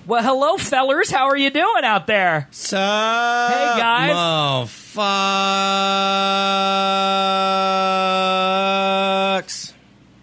Well, hello, fellers. How are you doing out there? Sup? Hey, guys. Motherfucks.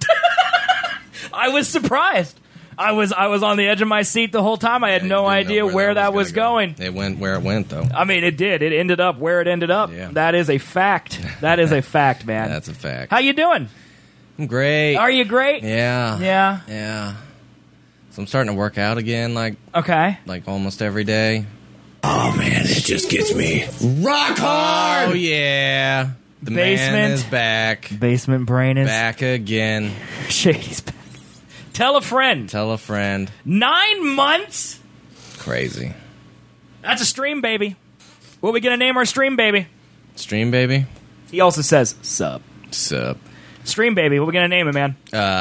I was surprised. I was on the edge of my seat the whole time. I had no idea where that was going. It went where it went, though. I mean, it did. It ended up where it ended up. Yeah. That is a fact. That is a fact, man. That's a fact. How you doing? I'm great. Are you great? Yeah. Yeah. Yeah. So I'm starting to work out again, like Okay. almost every day. Oh man, it just gets me rock hard. Oh yeah, the Basement. man is back. Basement brain is Back again. Shady's back. Tell a friend. Tell a friend. 9 months? Crazy. That's a stream baby. What are we gonna name our stream baby? Stream baby. He also says sub. Sup? Stream baby. What are we gonna name him, man?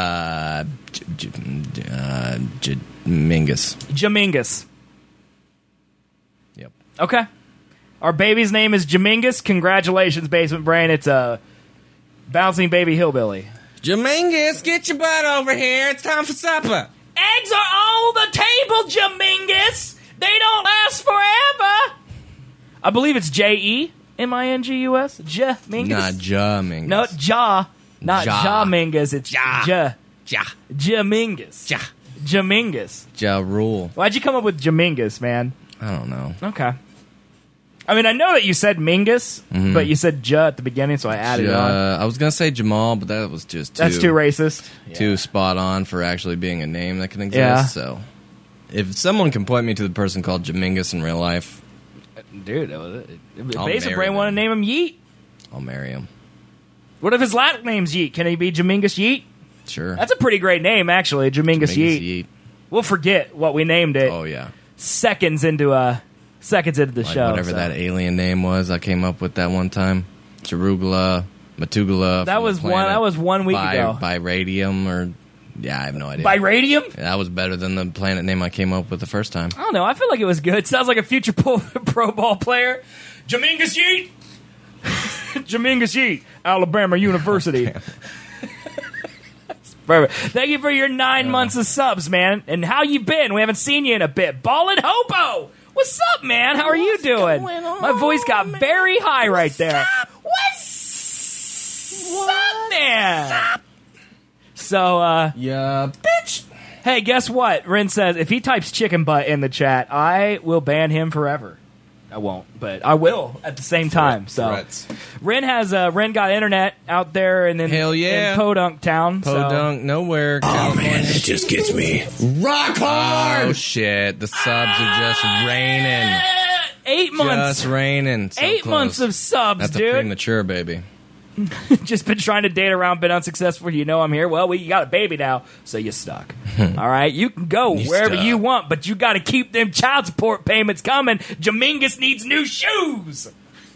Mingus. Jamingus. Yep. Okay. Our baby's name is Jamingus. Congratulations, Basement Brain. It's a bouncing baby hillbilly. Jamingus, get your butt over here. It's time for supper. Eggs are on the table, Jamingus. They don't last forever. I believe it's Jemingus. Jamingus. Not Jamingus. No, not Ja. Jamingus. It's Ja. Jamingus. Ja. Jamingus. Ja Rule. Why'd you come up with Jamingus, man? I don't know. Okay. I mean, I know that you said Mingus, but you said Ja at the beginning, so I added it on. I was gonna say Jamal, but that was just That's too racist. too spot on for actually being a name that can exist. Yeah. So, if someone can point me to the person called Jamingus in real life, Dude, that was it. I'll Basement marry Brain want to them. name him Yeet. I'll marry him. What if his last name's Yeet? Can he be Jamingus Yeet? Sure. That's a pretty great name, actually, Jamingus Jamingus Yeet. We'll forget what we named it Oh yeah. seconds into the Like show. whatever so. that alien name was, I came up with that one time. Charugula, Matugula. That from the was one. planet That was 1 week ago. By radium, or yeah, I have no idea. By Radium? That was better than the planet name I came up with the first time. I don't know. I feel like it was good. Sounds like a future pro ball player. Jamingus Yeet. Jamingus Yeet, Alabama University. Perfect. Thank you for your 9 months of subs, man. And how you been? We haven't seen you in a bit. Ballin' Hobo! What's up, man? How are you doing? My voice got very high right there. What's up, man? So, Yeah. bitch. Hey, guess what? Ren says if he types chicken butt in the chat, I will ban him forever. I won't, but I will at the same time. So Threats. Ren got internet out there and then Hell yeah. in Podunk Town. Podunk, nowhere, California. Man, it just gets me rock hard. Oh shit! The subs are just raining. 8 months. Just raining. So 8 close. months of subs, That's a dude. premature baby. Just been trying to date around, been unsuccessful. You know I'm here. Well, you got a baby now, so you're stuck. All right, you can go You wherever stuck. you want, but you got to keep them child support payments coming. Jamingus needs new shoes.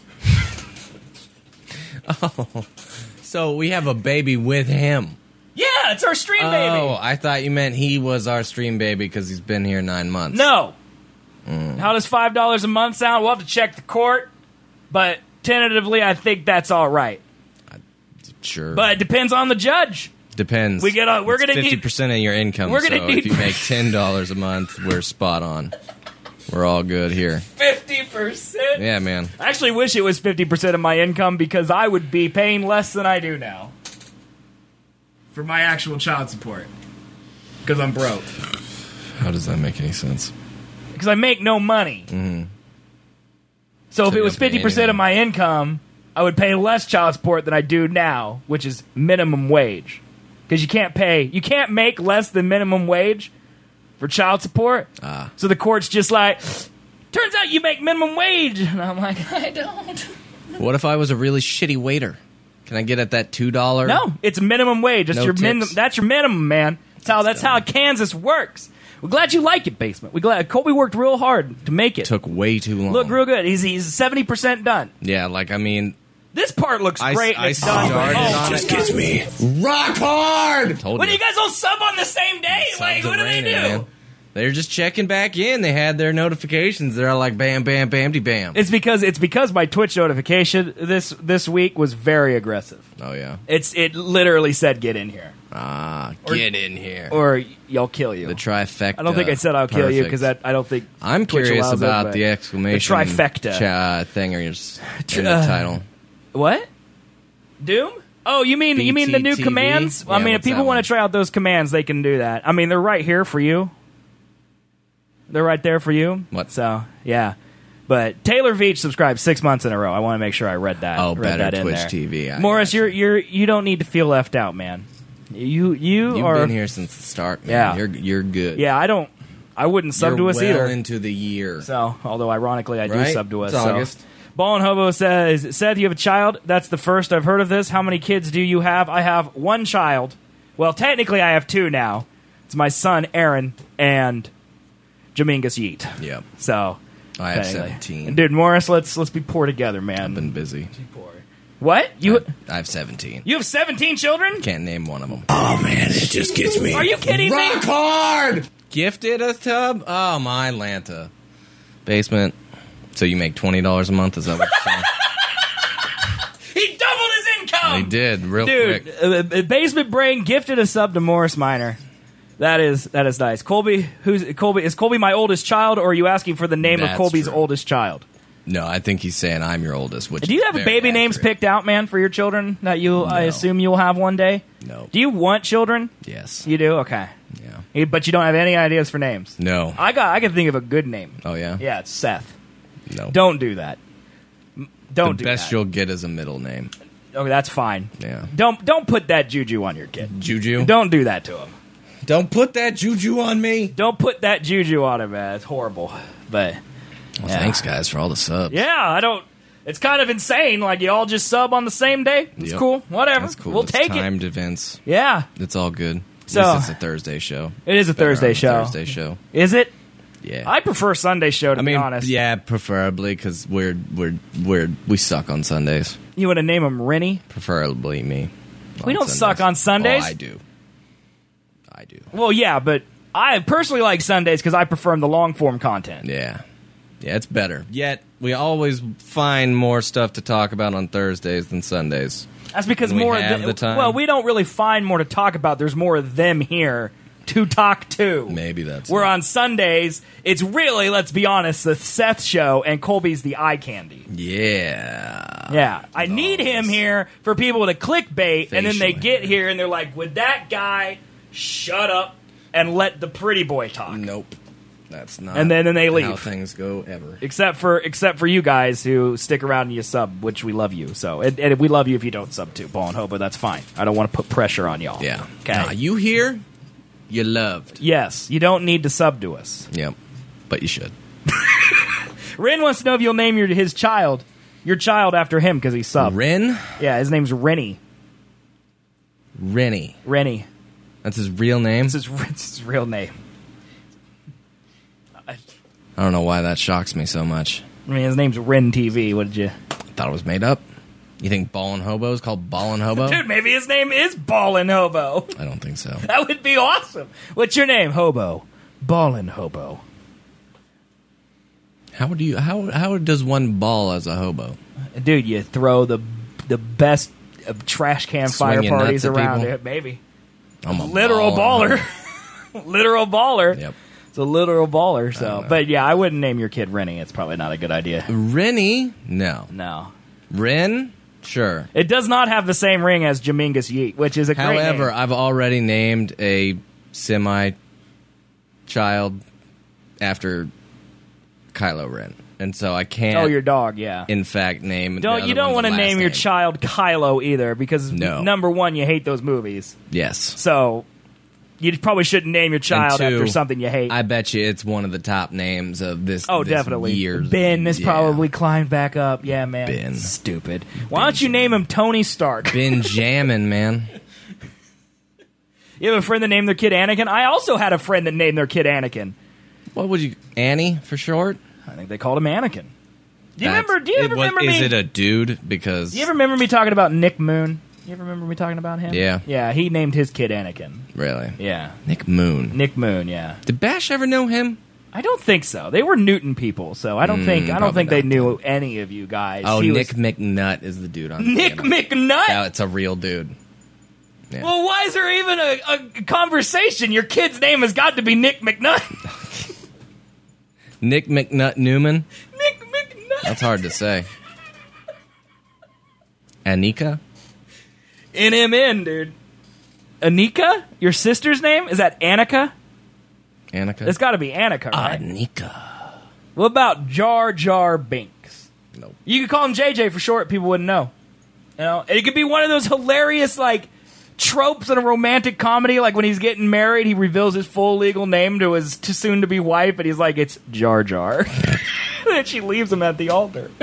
So we have a baby with him. Yeah, it's our stream Oh, baby. I thought you meant he was our stream baby because he's been here 9 months. No. How does $5 a month sound? We'll have to check the court, but tentatively, I think that's all right. Sure. But it depends on the judge. Depends. We're gonna need 50% of your income. We're gonna so need- if you make $10 a month, we're spot on. We're all good here. 50%. Yeah, man. I actually wish it was 50% of my income because I would be paying less than I do now for my actual child support because I'm broke. How does that make any sense? Because I make no money. So if So it was you don't pay 50% of my income, I would pay less child support than I do now, which is minimum wage. Because you can't make less than minimum wage for child support. So the court's just like, turns out you make minimum wage. And I'm like, I don't. What if I was a really shitty waiter? Can I get at that $2? No, it's minimum wage. That's No your tips. that's your minimum, man. That's how Kansas works. We're glad you like it, Basement. We're glad Colby worked real hard to make it. Took way too long. Look real good. He's 70% done. Yeah, like, I mean, This part looks I- great. and I it's done. started Oh, on my Just God. gets me rock hard. told When you. you guys all sub on the same day, like, Subs what are do they do? raining, man. They're just checking back in. They had their notifications. They're all like, bam, bam, bam-de bam. It's because my Twitch notification this week was very aggressive. Oh, yeah. It literally said get in here. Get in here. or y'all kill you. The trifecta. I don't think I said I'll kill you because I don't think I'm Twitch curious allows it, about but the exclamation the trifecta thingers in the title. What? Doom? Oh, you mean the new BTTV? commands? Yeah, I mean, if what's people that want one? to try out those commands, they can do that. I mean, they're right here for you. They're right there for you. What? So, yeah. But Taylor Veach subscribed 6 months in a row. I want to make sure I read that. Oh, read better that in Twitch there. TV. Morris, you don't need to feel left out, man. You've are been here since the start, man. Yeah. You're good. Yeah, I wouldn't sub You're to us well either. into the year. So, although ironically I do Right? sub to us. It's so. August. Ball and Hobo says, Seth, you have a child? That's the first I've heard of this. How many kids do you have? I have one child. Well, technically I have two now. It's my son, Aaron, and Jamingus Yeet. Yep. So, I have technically. 17. Dude, Morris, let's be poor together, man. I've been busy. What? I have 17. You have 17 children? Can't name one of them. Oh man, it just gets me. Are you kidding me? Rock hard! Gifted a tub? Oh, my Atlanta. Basement. So you make $20 a month? Is that what you're saying? He doubled his income! He did, real Dude, quick. Basement Brain gifted a sub to Morris Minor. That is nice. Colby, is Colby my oldest child, or are you asking for the name of That's Colby's true. oldest child? No, I think he's saying I'm your oldest. Which Do you is have very baby names accurate. picked out, man, for your children that I assume you'll have one day? No. Do you want children? Yes. You do? Okay. Yeah. But you don't have any ideas for names? No. I can think of a good name. Oh, yeah? Yeah, it's Seth. No. Don't do that. Don't the do best that. you'll get is a middle name. Okay, that's fine. Yeah. Don't put that juju on your kid. Juju? Don't do that to him. Don't put that juju on me. Don't put that juju on him, man. It's horrible. But Well, yeah. thanks, guys, for all the subs. Yeah, I don't. It's kind of insane. Like, you all just sub on the same day. It's Yep. cool. Whatever. That's cool. We'll It's take it. timed events. Yeah. It's all good. So- At least it's a Thursday show. It is a Better Thursday on a show. Thursday show. Is it? Yeah. I prefer Sunday show, to I mean, be honest. yeah, preferably because we suck on Sundays. You want to name him Rennie? Preferably me. We on don't suck on Sundays. Oh, I do. Well, yeah, but I personally like Sundays because I prefer the long-form content. Yeah. Yeah, it's better. Yet, we always find more stuff to talk about on Thursdays than Sundays. That's because When we more have the time. Well, we don't really find more to talk about. There's more of them here to talk to. Maybe that's Where it. on Sundays, it's really, let's be honest, the Seth show, and Colby's the eye candy. Yeah. Yeah, I need him here for people to clickbait, and then they Facial get here and they're like, would that guy shut up and let the pretty boy talk? Nope. That's not And then they how leave. things go ever. Except for you guys who stick around and you sub, which we love you. So, and we love you if you don't sub too, Ball and Hobo. That's fine. I don't want to put pressure on y'all. Yeah. Okay. Nah, you here, you're loved. Yes, you don't need to sub to us. Yep. But you should. Ren wants to know if you'll name your child after him because he subbed. Ren? Yeah, his name's Rennie. Rennie. Rennie. That's his real name? This is his real name. I don't know why that shocks me so much. I mean, his name's Ren TV. What did you... I thought it was made up. You think Ballin' Hobo is called Ballin' Hobo? Dude, maybe his name is Ballin' Hobo. I don't think so. That would be awesome. What's your name? Hobo. Ballin' Hobo. How does one ball as a hobo? Dude, you throw the best trash can fire Swinging parties nuts at around. people? It, maybe. I'm a Literal ballin' baller. Literal baller. Yep. It's a literal baller. I So, don't know. but yeah, I wouldn't name your kid Rennie. It's probably not a good idea. Rennie? No. No. Ren? Sure. It does not have the same ring as Jamingus Yeet, which is a great However, name. I've already named a semi-child after Kylo Ren. And so I can't, Oh, your dog, yeah. in fact, name the You other don't one's want to last name your child Kylo either because, No. number one, you hate those movies. Yes. So you probably shouldn't name your child And two, after something you hate. I bet you it's one of the top names of this Oh, this definitely. year's. Ben has Yeah. probably climbed back up. Yeah, man. Ben. Stupid. Why don't you name him Tony Stark? Benjamin, man. You have a friend that named their kid Anakin? I also had a friend that named their kid Anakin. What would you... Annie, for short? I think they called him Anakin. Do you That's- remember? Do you ever remember me? Is it a dude? Because... Do you ever remember me talking about Nick Moon? You ever remember me talking about him? Yeah. Yeah, he named his kid Anakin. Really? Yeah. Nick Moon. Nick Moon, yeah. Did Bash ever know him? I don't think so. They were Newton people, so I don't think probably they not, knew any of you guys. Oh, He Nick was- McNutt is the dude on Nick McNutt. Yeah, it's a real dude. Yeah. Well, why is there even a conversation? Your kid's name has got to be Nick McNutt. Nick McNutt Newman? Nick McNutt. That's hard to say. Anika? NMN, dude. Anika? Your sister's name? Is that Annika? Anika? It's got to be Annika, right? Anika. What about Jar Jar Binks? Nope. You could call him JJ for short. People wouldn't know. You know, it could be one of those hilarious like tropes in a romantic comedy, like when he's getting married, he reveals his full legal name to his soon-to-be wife, and he's like, "It's Jar Jar," and she leaves him at the altar.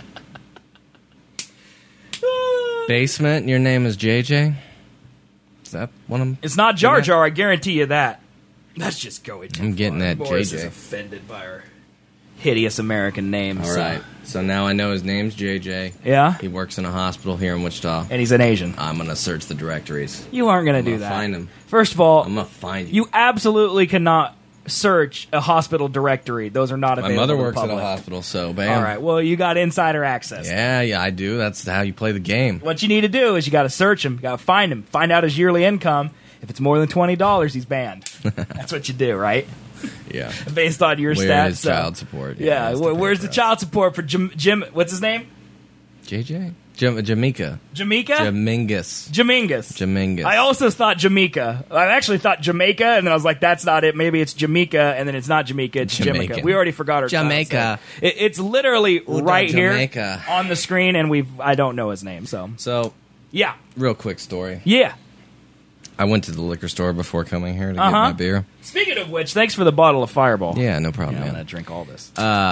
Basement, your name is JJ? Is that one of them? It's not Jar Jar. I guarantee you that. That's just going too I'm getting far. that Morris JJ. is offended by her hideous American name. All right. So now I know his name's JJ. Yeah? He works in a hospital here in Wichita. And he's an Asian. I'm going to search the directories. You aren't going to do I'm that. gonna find him. First of all, I'm going to find you absolutely cannot search a hospital directory. Those are not My available mother to the works at a public. hospital, so bam. All right. Well, you got insider access. Yeah, I do. That's how you play the game. What you need to do is you got to search him. You got to find him. Find out his yearly income. If it's more than $20, he's banned. That's what you do, right? Yeah. Based on your Where stats. is child support? Yeah. that's the Where's the paragraph. child support for Jim? What's his name? JJ? Jamaica. Jamaica? Jamingus. Jamingus. Jamingus. I also thought Jamaica. I actually thought Jamaica, and then I was like, that's not it. Maybe it's Jamaica, and then it's not Jamaica. It's Jamaica. Jamaican. We already forgot our Jamaica. It's literally right Jamaica. here on the screen, and I don't know his name. So yeah, real quick story. yeah. I went to the liquor store before coming here to get Uh-huh. my beer. Speaking of which, thanks for the bottle of Fireball. Yeah, no problem, I'm man. gonna drink all this.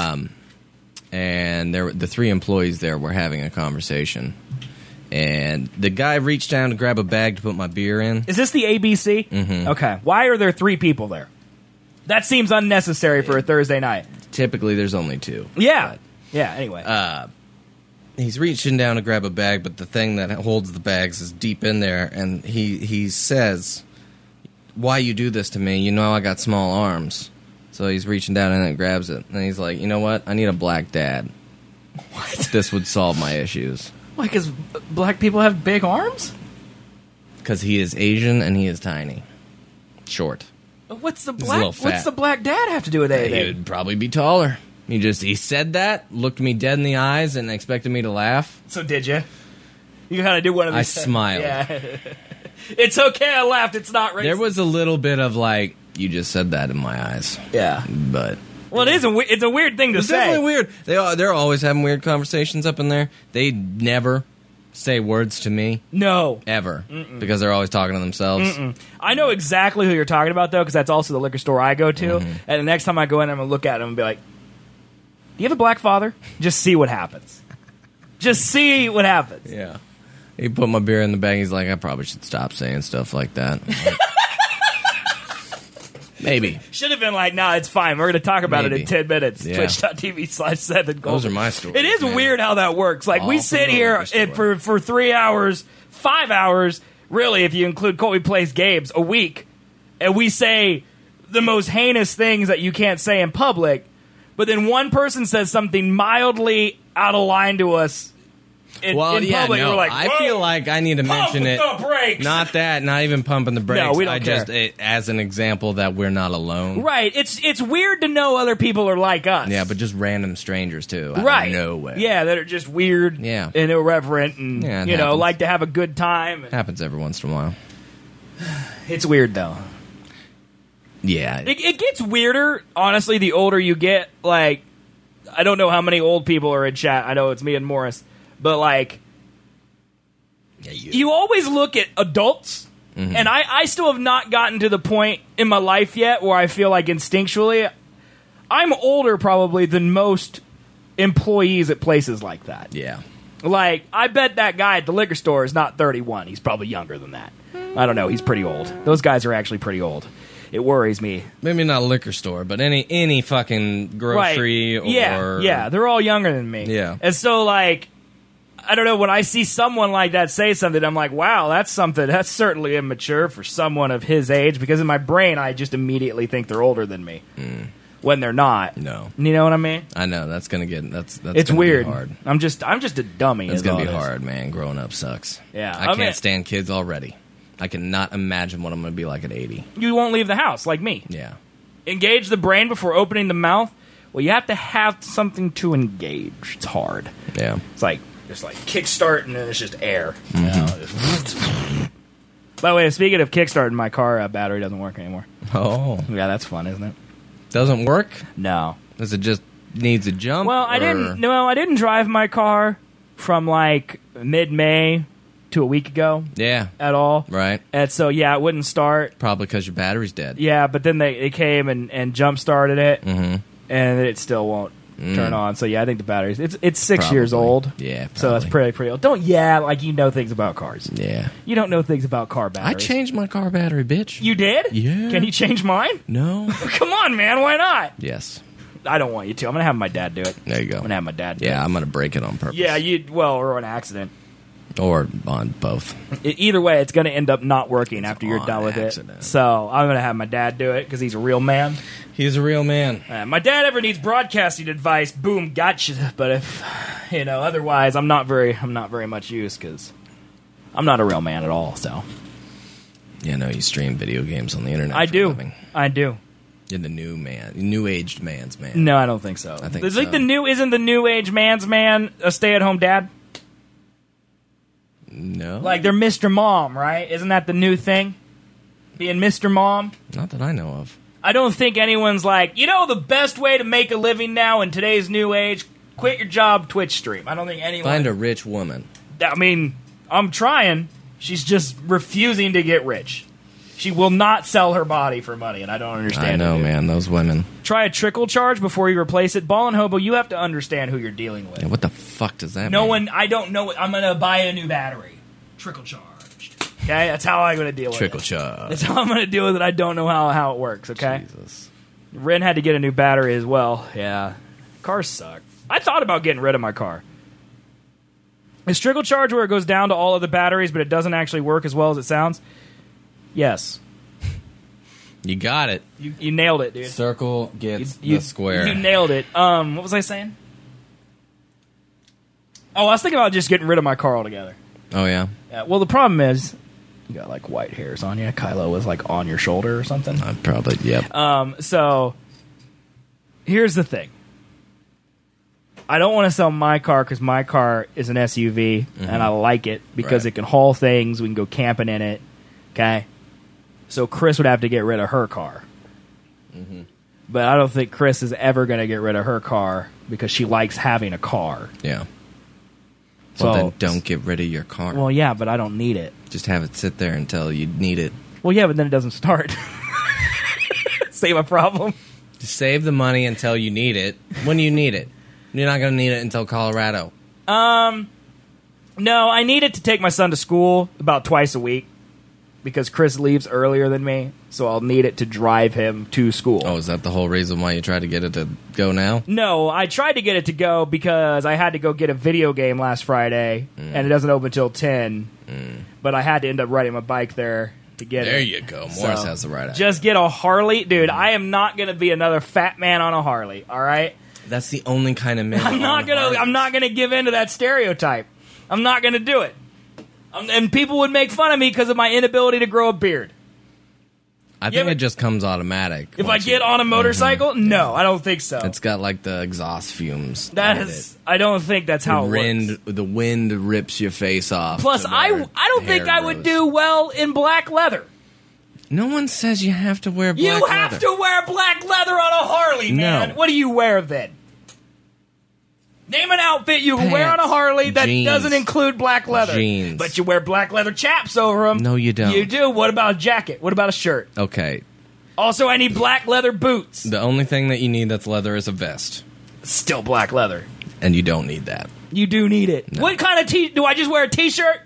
And the three employees there were having a conversation. And the guy reached down to grab a bag to put my beer in. Is this the ABC? Mhm. Okay. Why are there 3 people there? That seems unnecessary for a Thursday night. Typically, there's only 2. Yeah. Yeah. Anyway. He's reaching down to grab a bag, but the thing that holds the bags is deep in there. And he says, "Why you do this to me? You know I got small arms." So he's reaching down and grabs it. And he's like, "You know what? I need a black dad. What? This would solve my issues." Why? Because black people have big arms? Because he is Asian and he is tiny. Short. What's the a little fat. What's the black dad have to do with He anything? would probably be taller. He said that, looked me dead in the eyes, and expected me to laugh. So did you? You kind of do one of these. I smiled. Yeah. It's okay. I laughed. It's not racist. There was a little bit of like, you just said that in my eyes. Yeah. But Well, it's a weird thing to it's say. definitely weird. They're always having weird conversations up in there. They never say words to me. No. Ever. Because they're always talking to themselves. I know exactly who you're talking about, though, because that's also the liquor store I go to. Mm-hmm. And the next time I go in, I'm going to look at him and be like, do you have a black father? Just see what happens. Just see what happens. Yeah. He put my beer in the bag. He's like, I probably should stop saying stuff like that. Maybe. Should have been like, nah, it's fine. We're going to talk about it Maybe. in 10 minutes. Yeah. Twitch.tv/Seth Those are my stories. It is man. weird how that works. Like, we All sit from the here liquor store. for 3 hours, 5 hours, really, if you include Colby Plays Games, a week, and we say the most heinous things that you can't say in public, but then one person says something mildly out of line to us in public, we're like, I "Whoa, feel like I need to pump mention it. the brakes." Not that, not even pumping the brakes. No, we don't I care. just as an example that we're not alone. Right. It's weird to know other people are like us. Yeah, but just random strangers too. Right. No way. Yeah, that are just weird Yeah. and irreverent and, Yeah, it you know, happens. like to have a good time. Happens every once in a while. It's weird, though. Yeah. It gets weirder, honestly, the older you get. Like, I don't know how many old people are in chat. I know it's me and Morris. But, like, you always look at adults, and I still have not gotten to the point in my life yet where I feel like instinctually I'm older probably than most employees at places like that. Yeah. Like, I bet that guy at the liquor store is not 31. He's probably younger than that. I don't know. He's pretty old. Those guys are actually pretty old. It worries me. Maybe not a liquor store, but any fucking grocery Right. or Yeah, they're all younger than me. Yeah. And so, like, I don't know, when I see someone like that say something, I'm like, wow, that's certainly immature for someone of his age, because in my brain, I just immediately think they're older than me. When they're not. No. You know what I mean? I know that's gonna get that's It's gonna weird. Be hard. I'm just a dummy. It's is gonna all be it is. hard, man. Growing up sucks. Yeah. I can't stand kids already. I cannot imagine what I'm going to be like at 80. You won't leave the house, like me. Yeah. Engage the brain before opening the mouth. Well, you have to have something to engage. It's hard. Yeah. It's like kickstart and then it's just air. By the way, speaking of kickstarting, my car battery doesn't work anymore. Oh. Yeah, that's fun, isn't it? Doesn't work? No. Does it just needs a jump? Well, I didn't drive my car from like mid-May to a week ago. Yeah. At all. Right. And so, yeah, it wouldn't start. Probably because your battery's dead. Yeah, but then they came and jump-started it, Mm-hmm. and it still won't turn on. So, yeah, I think the battery's... It's 6 Probably. years old. Yeah, probably. So that's pretty old. Don't, like you know things about cars. Yeah. You don't know things about car I batteries. changed my car battery, bitch. You did? Yeah. Can you change mine? No. Come on, man. Why not? Yes. I don't want you to. I'm going to have my dad do it. There you go. I'm going to have my dad do it. Yeah, I'm going to break it on purpose. Yeah, or an accident. Or on both. Either way, it's going to end up not working after you're on done with accident. it. So I'm going to have my dad do it because he's a real man. He's a real man. My dad ever needs broadcasting advice, boom, gotcha. But if otherwise, I'm not very much use because I'm not a real man at all. So Yeah, no, you stream video games on the internet. I for a do. living. I do. You're the new aged man's man. No, I don't think so. I think It's so. like isn't the new age man's man a stay at home dad? No, Like they're Mr. Mom, right? Isn't that the new thing? Being Mr. Mom? not that I know of. I don't think anyone's like, the best way to make a living now in today's new age, quit your job, Twitch stream. I don't think anyone... Find a rich woman. I mean, I'm trying. She's just refusing to get rich. She will not sell her body for money, and I don't understand I know, it, dude. man. Those women. Try a trickle charge before you replace it. Ball and Hobo, you have to understand who you're dealing with. Yeah, what the fuck does that No mean? one, I don't know. I'm going to buy a new battery. Trickle charged. Okay? That's how I'm going to deal with Trickle it. charge. That's how I'm going to deal with it. I don't know how it works, okay? Jesus. Ren had to get a new battery as well. Yeah. Cars suck. I thought about getting rid of my car. Is trickle charge where it goes down to all of the batteries, but it doesn't actually work as well as it sounds? Yes. You got it. You nailed it, dude. Circle gets You the square. You nailed it. What was I saying? Oh, I was thinking about just getting rid of my car altogether. Oh, yeah? Well, the problem is, you got like white hairs on you. Kylo was like on your shoulder or something. Probably, yep. So, here's the thing. I don't want to sell my car because my car is an SUV, and I like it because Right. it can haul things. We can go camping in it. Okay? So Chris would have to get rid of her car. But I don't think Chris is ever going to get rid of her car because she likes having a car. Yeah. So, Well, then don't get rid of your car. Well, yeah, but I don't need it. Just have it sit there until you need it. Well, yeah, but then it doesn't start. Same a problem. Just save the money until you need it. When do you need it? You're not going to need it until Colorado. No, I need it to take my son to school about twice a week because Chris leaves earlier than me, so I'll need it to drive him to school. Oh, is that the whole reason why you tried to get it to go now? No, I tried to get it to go because I had to go get a video game last Friday, and it doesn't open until 10. But I had to end up riding my bike there to get it. There you go. Morris has the right idea. Just get a Harley. Dude, I am not going to be another fat man on a Harley, all right? That's the only kind of man. I'm not gonna give in to that stereotype. I'm not gonna do it. And people would make fun of me because of my inability to grow a beard. I think it just comes automatic. If I get on a motorcycle, no, I don't think so. It's got like the exhaust fumes. That on is, I don't think that's how it works. The wind rips your face off. Plus, to I where don't think hair I would grows. do well in black leather. No one says you have to wear black You have leather. to wear black leather on a Harley, man. No. What do you wear then? Name an outfit you can wear on a Pants. Harley that Jeans. doesn't include black leather. Jeans. But you wear black leather chaps over them. No, you don't. You do. What about a jacket? What about a shirt? Okay. Also, I need black leather boots. The only thing that you need that's leather is a vest. Still black leather. And you don't need that. You do need it. No. What kind of do I just wear a t-shirt?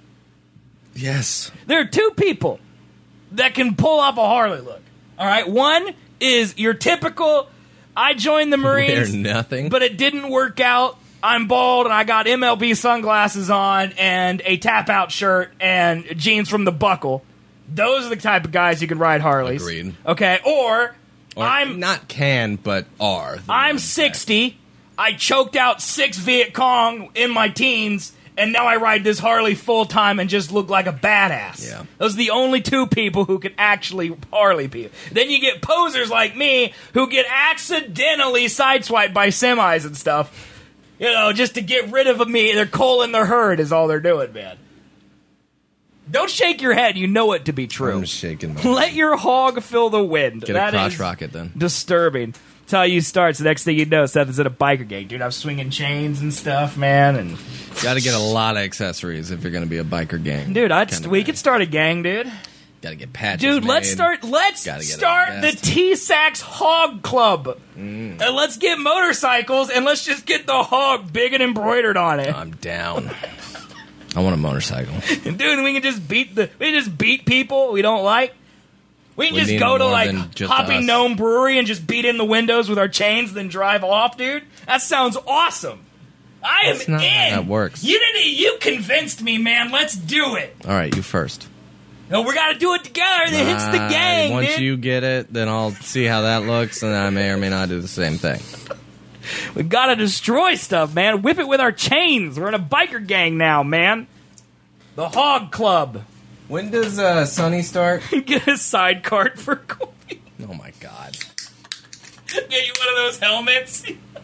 Yes. There are two people that can pull off a Harley look. All right? One is your typical, I joined the Marines, Wear nothing. but it didn't work out. I'm bald and I got MLB sunglasses on and a tap-out shirt and jeans from the Buckle. Those are the type of guys you can ride Harleys. Agreed. Okay? Or I'm not can, but are. I'm 60. I choked out 6 Viet Cong in my teens, and now I ride this Harley full time and just look like a badass. Yeah. Those are the only two people who can actually Harley people. Then you get posers like me who get accidentally sideswiped by semis and stuff. You know, just to get rid of me. They're coaling their herd is all they're doing, man. Don't shake your head. You know it to be true. I'm shaking. Let your hog feel the wind. Get That a crotch is rocket then. disturbing. That's how you start. So the next thing you know, Seth is in a biker gang. Dude, I'm swinging chains and stuff, man. And Got to get a lot of accessories if you're going to be a biker gang. dude, we guy. could start a gang, dude. Got to get patches. Dude, let's made. start Gotta get the it T-Sax Hog Club. And let's get motorcycles and let's just get the hog big and embroidered on it. I'm down. I want a motorcycle. And dude, we can just beat people we don't like. We can We just need go to more like than just Hoppy us. Gnome Brewery and just beat in the windows with our chains, then drive off, dude. That sounds awesome. I am That's not in. how that works. You convinced me, man. Let's do it. All right, you first. No, we got to do it together. Then hits the gang, Once dude. you get it, then I'll see how that looks, and I may or may not do the same thing. We got to destroy stuff, man. Whip it with our chains. We're in a biker gang now, man. The Hog Club. When does Sunny start? Get a side cart for Colby. Oh my god. Get you one of those helmets.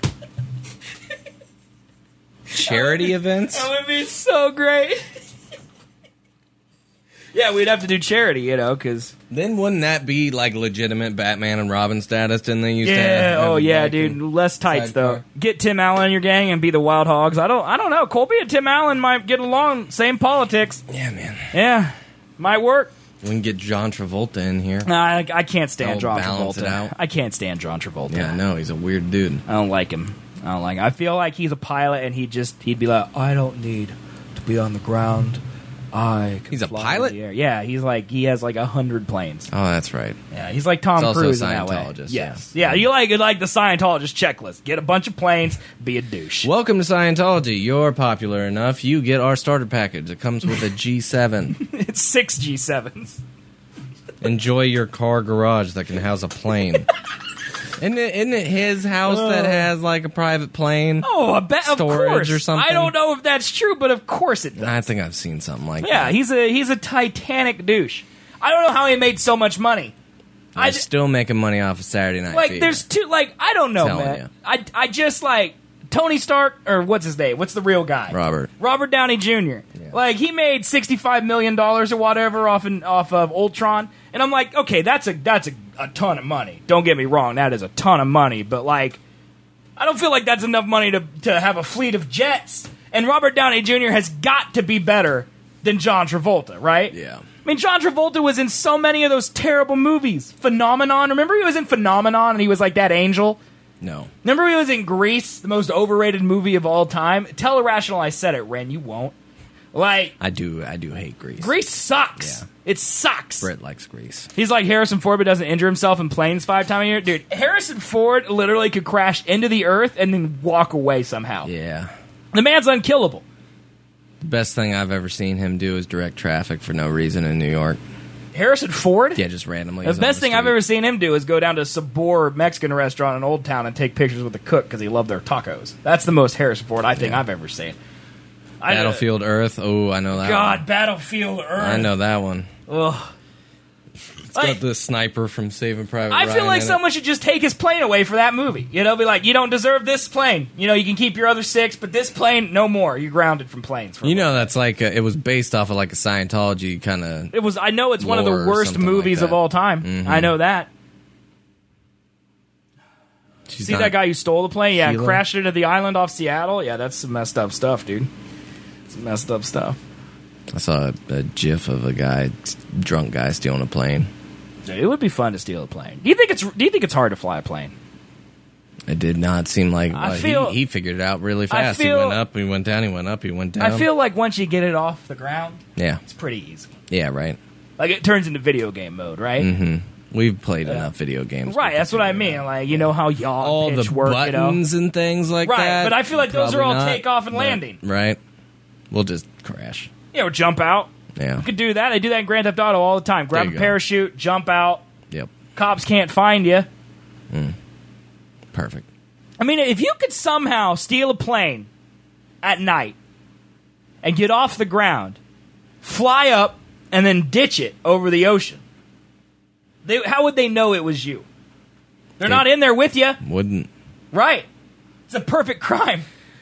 Charity events? That would be so great. Yeah, we'd have to do charity, you know, because... Then wouldn't that be like legitimate Batman and Robin status? Didn't they used to Yeah, have oh yeah, like dude. Less tights, though. sidecar? Get Tim Allen in your gang and be the Wild Hogs. I don't know. Colby and Tim Allen might get along. Same politics. Yeah, man. Yeah, might work. We can get John Travolta in here. Nah, I can't stand That'll John balance it Travolta. out. I can't stand John Travolta. Yeah, no, he's a weird dude. I don't like him. I feel like he's a pilot, and he'd be like, I don't need to be on the ground. I can He's a fly pilot? in the air. Yeah, he has like 100 planes. Oh, that's right. Yeah, he's like Tom He's also Cruise a in that way. Scientologist, Yes. yeah. Yeah, you like the Scientologist checklist. Get a bunch of planes, be a douche. Welcome to Scientology. You're popular enough. You get our starter package. It comes with a G7. It's 6 G7s. Enjoy your car garage that can house a plane. Isn't it his house that has like a private plane? Oh, I bet, of Storage course. or something? I don't know if that's true, but of course it does. I think I've seen something like Yeah, that. he's a Titanic douche. I don't know how he made so much money. I'm still making money off of Saturday Night Like, Fever. there's two, like, I don't know, Telling man. you. I just, like, Tony Stark, or what's his name? What's the real guy? Robert Downey Jr. Yeah. Like, he made $65 million or whatever off of Ultron, and I'm like, okay, that's a ton of money. Don't get me wrong, that is a ton of money, but, like, I don't feel like that's enough money to have a fleet of jets, and Robert Downey Jr. has got to be better than John Travolta, right? Yeah. I mean, John Travolta was in so many of those terrible movies. Phenomenon. Remember he was in Phenomenon and he was like that angel? No. Remember he was in Grease, the most overrated movie of all time? Tell Irrational I said it, Ren. You won't. Like, I do hate Grease. Grease sucks. Yeah. It sucks. Brett likes Grease. He's like Harrison Ford, but doesn't injure himself in planes 5 times a year. Dude, Harrison Ford literally could crash into the earth and then walk away somehow. Yeah. The man's unkillable. The best thing I've ever seen him do is direct traffic for no reason in New York. Harrison Ford? Yeah, just randomly. The best thing I've ever seen him do is go down to Sabor Mexican restaurant in Old Town and take pictures with the cook because he loved their tacos. That's the most Harrison Ford I think I've ever seen. Battlefield Earth. Oh, I know that God, one. Battlefield Earth. I know that one. Ugh. It's got the sniper from Saving Private Ryan. I feel like in it. someone should just take his plane away for that movie. You know, be like, you don't deserve this plane. You know, you can keep your other 6, but this plane, no more. You're grounded from planes. You know, that's like it was based off of like a Scientology kind of. It was. I know it's one of the lore or worst something movies like of that. all time. Mhm. I know that. See that guy who stole the plane? Yeah, and Sheila? crashed into the island off Seattle? Yeah, that's some messed up stuff, dude. Some messed up stuff. I saw a GIF of a drunk guy stealing a plane. Dude, it would be fun to steal a plane. Do you think it's hard to fly a plane? It did not seem like I feel- he figured it out really fast. feel- He went up, he went down, he went up, he went down. I feel like once you get it off the ground, yeah, it's pretty easy. yeah, right. Like it turns into video game mode, right? Mm-hmm. We've played enough video games, Right, to that's what I figure it mean. out. Like, you know how yaw All pitch the work, buttons and things like right, that. but I feel like those are all probably not, takeoff and but- landing. Right. We'll just crash. You know, jump out. Yeah. You could do that. They do that in Grand Theft Auto all the time. Grab There a you go. parachute, jump out. Yep. Cops can't find you. Perfect. I mean, if you could somehow steal a plane at night and get off the ground, fly up, and then ditch it over the ocean. How would they know it was you? They're not in there with you. Wouldn't. Right. It's a perfect crime.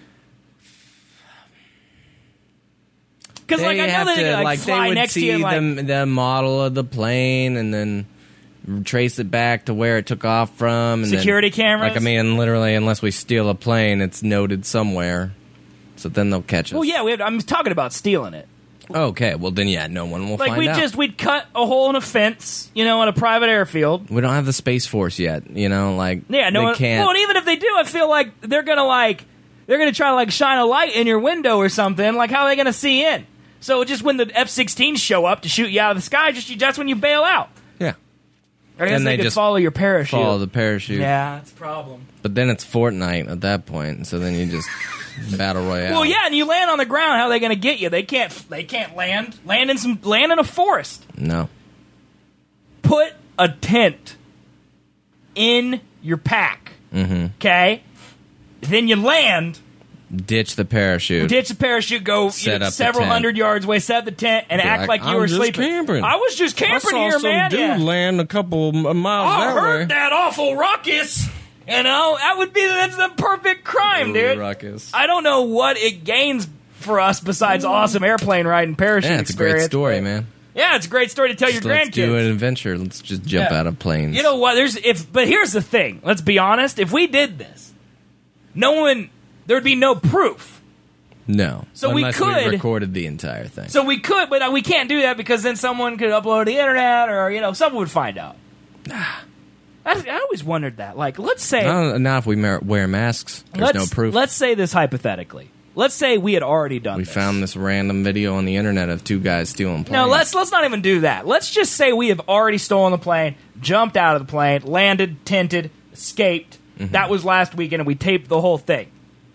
Because I know have that to, they fly would next see to you and the model of the plane and then trace it back to where it took off from. And security cameras? Literally, unless we steal a plane, it's noted somewhere. So then they'll catch us. Well, yeah, I'm talking about stealing it. Okay, well then, no one will find out. We'd cut a hole in a fence, on a private airfield. We don't have the Space Force yet, they can't. Well, and even if they do, I feel like they're gonna try to shine a light in your window or something. Like, how are they gonna see in? So just when the F-16s show up to shoot you out of the sky, that's when you bail out. Yeah. I guess they could follow your parachute. Follow the parachute. Yeah, that's a problem. But then it's Fortnite at that point, so then you just battle royale. Well, yeah, and you land on the ground. How are they going to get you? They can't land. Land in a forest. No. Put a tent in your pack. Mm-hmm. Okay. Then you land. Ditch the parachute. Go set up several hundred yards away. Set up the tent and act like you were sleeping. Camping. I was just camping here, man. I saw some dude land a couple miles that way. I heard that awful ruckus. That's the perfect crime, dude. Ruckus. I don't know what it gains for us besides awesome airplane ride and parachute it's experience. a great story, man. Yeah, it's a great story to tell your grandkids. Let's do an adventure. Let's just jump out of planes. You know what? But here's the thing. Let's be honest. If we did this, there would be no proof. No. So unless we could recorded the entire thing. So we could, but we can't do that because then someone could upload to the internet, or someone would find out. I always wondered that. Let's say not if we wear masks. There's no proof. Let's say this hypothetically. Let's say we had already done this. We found this random video on the internet of two guys stealing planes. No, let's not even do that. Let's just say we have already stolen the plane, jumped out of the plane, landed, tinted, escaped. Mm-hmm. That was last weekend, and we taped the whole thing.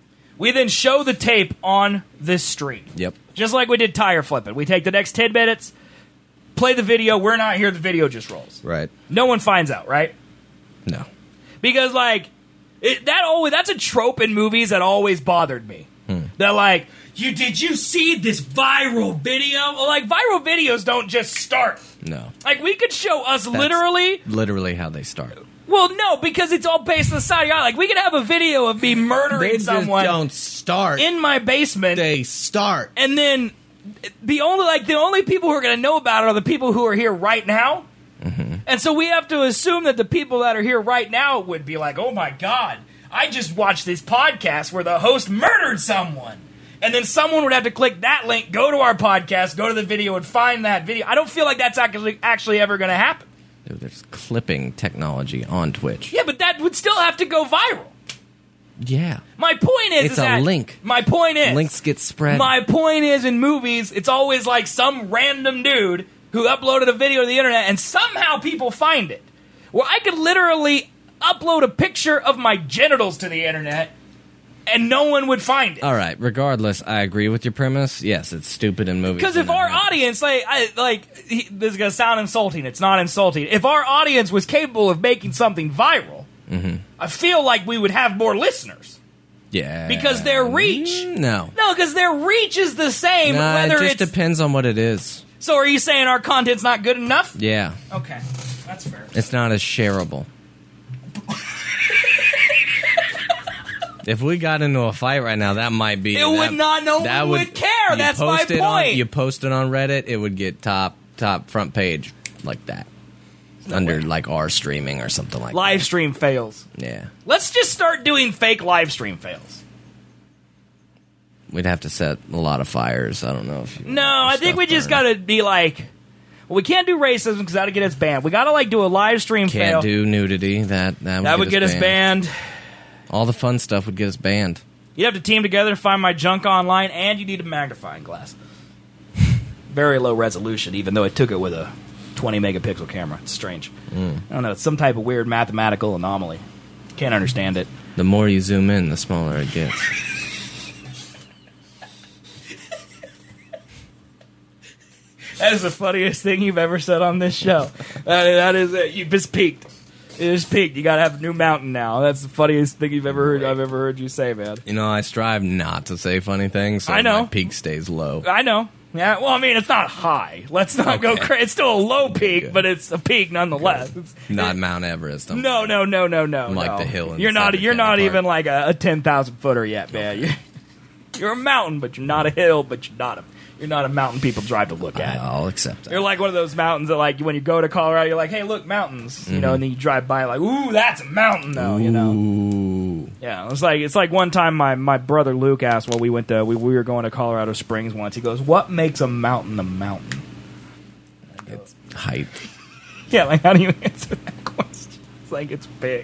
We then show the tape on this street. Yep. Just like we did tire flipping. We take the next 10 minutes, play the video. We're not here. The video just rolls. Right. No one finds out, right? No. Because, that's a trope in movies that always bothered me. They're did you see this viral video? Well, viral videos don't just start. No. We could show us That's literally how they start. Well, no, because it's all based on the side of your eye. We could have a video of me murdering someone. They don't start. In my basement. They start. And then the only people who are going to know about it are the people who are here right now. Mm-hmm. And so we have to assume that the people that are here right now would be like, oh my God, I just watched this podcast where the host murdered someone. And then someone would have to click that link, go to our podcast, go to the video, and find that video. I don't feel like that's actually ever going to happen. Dude, there's clipping technology on Twitch. Yeah, but that would still have to go viral. Yeah. My point is... It's a link. My point is... Links get spread. My point is, in movies, it's always some random dude who uploaded a video to the internet, and somehow people find it. Well, I could literally upload a picture of my genitals to the internet, and no one would find it. All right. Regardless, I agree with your premise. Yes, it's stupid in movies. Because if our audience, this is going to sound insulting. It's not insulting. If our audience was capable of making something viral, mm-hmm. I feel like we would have more listeners. Yeah. Because their reach... No, because their reach is the same. Whether it just depends on what it is. So are you saying our content's not good enough? Yeah. Okay. That's fair. It's not as shareable. If we got into a fight right now, that might be... No one would care. That's my point. You post it on Reddit, it would get top front page like that. Under our streaming or something like that. Live stream fails. Yeah. Let's just start doing fake live stream fails. We'd have to set a lot of fires. I don't know if... I think we just got to be we can't do racism because that'll get us banned. We got to do a live stream fail. Can't do nudity. That would get us banned. All the fun stuff would get us banned. You'd have to team together to find my junk online, and you need a magnifying glass. Very low resolution, even though I took it with a 20-megapixel camera. It's strange. I don't know. It's some type of weird mathematical anomaly. Can't understand it. The more you zoom in, the smaller it gets. That is the funniest thing you've ever said on this show. That is it. You've just peaked. It is peaked. You gotta have a new mountain now. That's the funniest thing I've ever heard you say, man. You know, I strive not to say funny things, so I know. my peak stays low. I know. Yeah, well, I mean, it's not high. Let's not go crazy. It's still a low peak, but it's a peak nonetheless. It's, Not Mount Everest. no. I'm like the hill in You're not. Southern You're not Park. even like a 10,000 footer yet, man. You're a mountain, but you're not a hill, but you're not a mountain people drive to look at. I'll accept that. You're like one of those mountains that, like, when you go to Colorado, you're like, hey, look, mountains, you know, and then you drive by, like, ooh, that's a mountain, though, you know. Ooh. Yeah, it's like one time my brother Luke asked while we were going to Colorado Springs once. He goes, "What makes a mountain a mountain?" It's height. Yeah, like, how do you answer that question? It's like, it's big.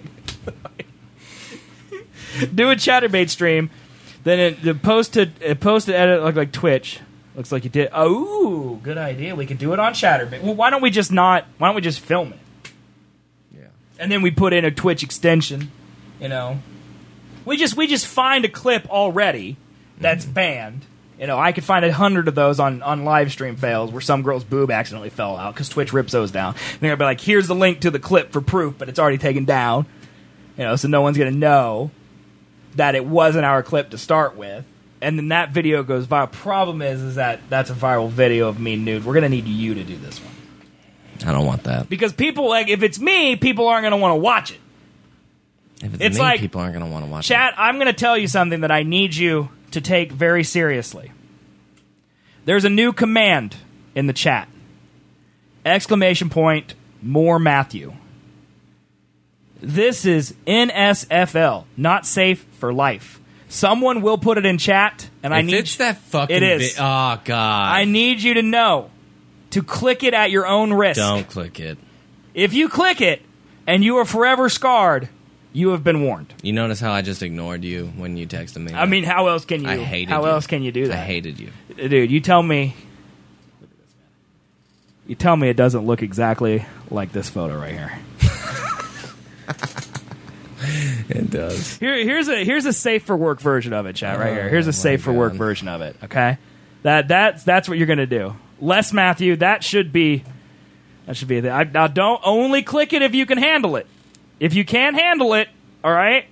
Do a Chatterbait stream, then it post edit look like Twitch. Looks like you did. Oh, good idea. We could do it on Chatterbait. Well, why don't we just film it? Yeah. And then we put in a Twitch extension, you know. We just find a clip already that's banned. You know, I could find 100 of those on live stream fails where some girl's boob accidentally fell out because Twitch rips those down. And they're going to be like, here's the link to the clip for proof, but it's already taken down. You know, so no one's going to know that it wasn't our clip to start with. And then that video goes viral. Problem is that that's a viral video of me nude. We're going to need you to do this one. I don't want that. Because people, like, if it's me, people aren't going to want to watch it. If It's me, like, people aren't going to want to watch Chat, I'm going to tell you something that I need you to take very seriously. There's a new command in the chat. ! More Matthew. This is NSFL, not safe for life. Someone will put it in chat, and I need it's that fucking. It is. Oh god! I need you to know to click it at your own risk. Don't click it. If you click it and you are forever scarred, you have been warned. You notice how I just ignored you when you texted me? I mean, how else can you? I hated How you. else can you do that? I hated you. Dude, you tell me. You tell me it doesn't look exactly like this photo right here. It does. Here's a safe for work version of it, chat. Right here. Here's a safe for work version of it. Okay, that's what you're gonna do. Les Matthew. That should be. Now don't only click it if you can handle it. If you can't handle it, all right.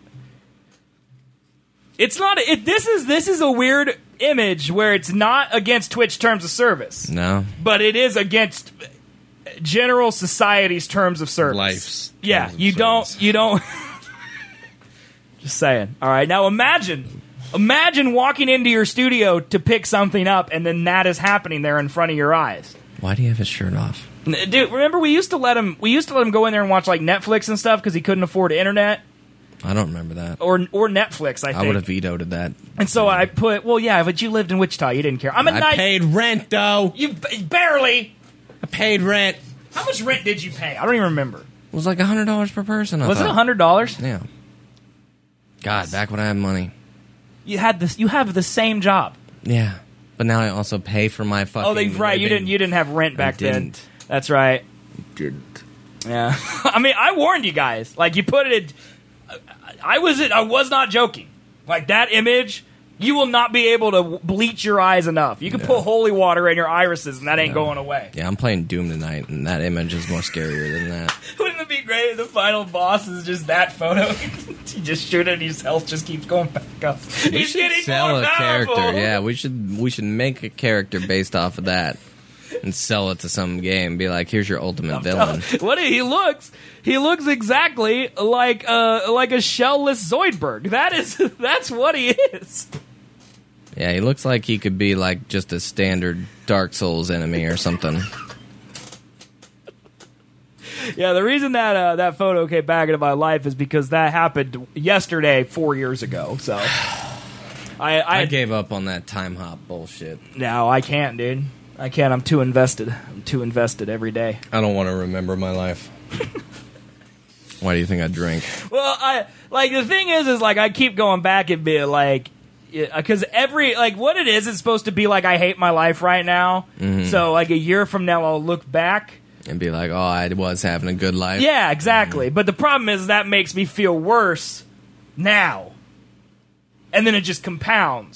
It's not. This is a weird image where it's not against Twitch terms of service. No. But it is against general society's terms of service. Life's. Yeah, terms of you service. don't. Just saying. All right, now imagine walking into your studio to pick something up, and then that is happening there in front of your eyes. Why do you have his shirt off? Dude, remember we used to let him go in there and watch like Netflix and stuff because he couldn't afford internet I don't remember that. or Netflix. I think. I would have vetoed that. And so I put, well, yeah, but you lived in Wichita, you didn't care. I paid rent though. You barely. I paid rent. How much rent did you pay? I don't even remember. It was like $100 per person. Was it $100? Yeah. God, back when I had money. You have the same job. Yeah, but now I also pay for my fucking. Oh, right. You didn't have rent back then. didn't. That's right. Didn't. Yeah. I mean, I warned you guys. Like, you put it. I was not joking. Like, that image, you will not be able to bleach your eyes enough. You can put holy water in your irises, and that ain't going away. Yeah, I'm playing Doom tonight, and that image is more scarier than that. Wouldn't it be great if the final boss is just that photo? You just shoot it, and his health just keeps going back up. We He's should getting sell more a powerful. character. Yeah, we should make a character based off of that and sell it to some game. Be like, here's your ultimate villain. What he looks exactly like a shell-less Zoidberg. That's what he is. Yeah, he looks like he could be like just a standard Dark Souls enemy or something. Yeah, the reason that that photo came back into my life is because that happened yesterday, 4 years ago. So I gave up on that time hop bullshit. No, I can't, dude. I can't. I'm too invested. I'm too invested every day. I don't want to remember my life. Why do you think I drink? Well, the thing is like I keep going back and being like, because what it is, it's supposed to be like I hate my life right now. Mm-hmm. So like a year from now, I'll look back and be like, oh, I was having a good life. Yeah, exactly. Mm-hmm. But the problem is that makes me feel worse now, and then it just compounds.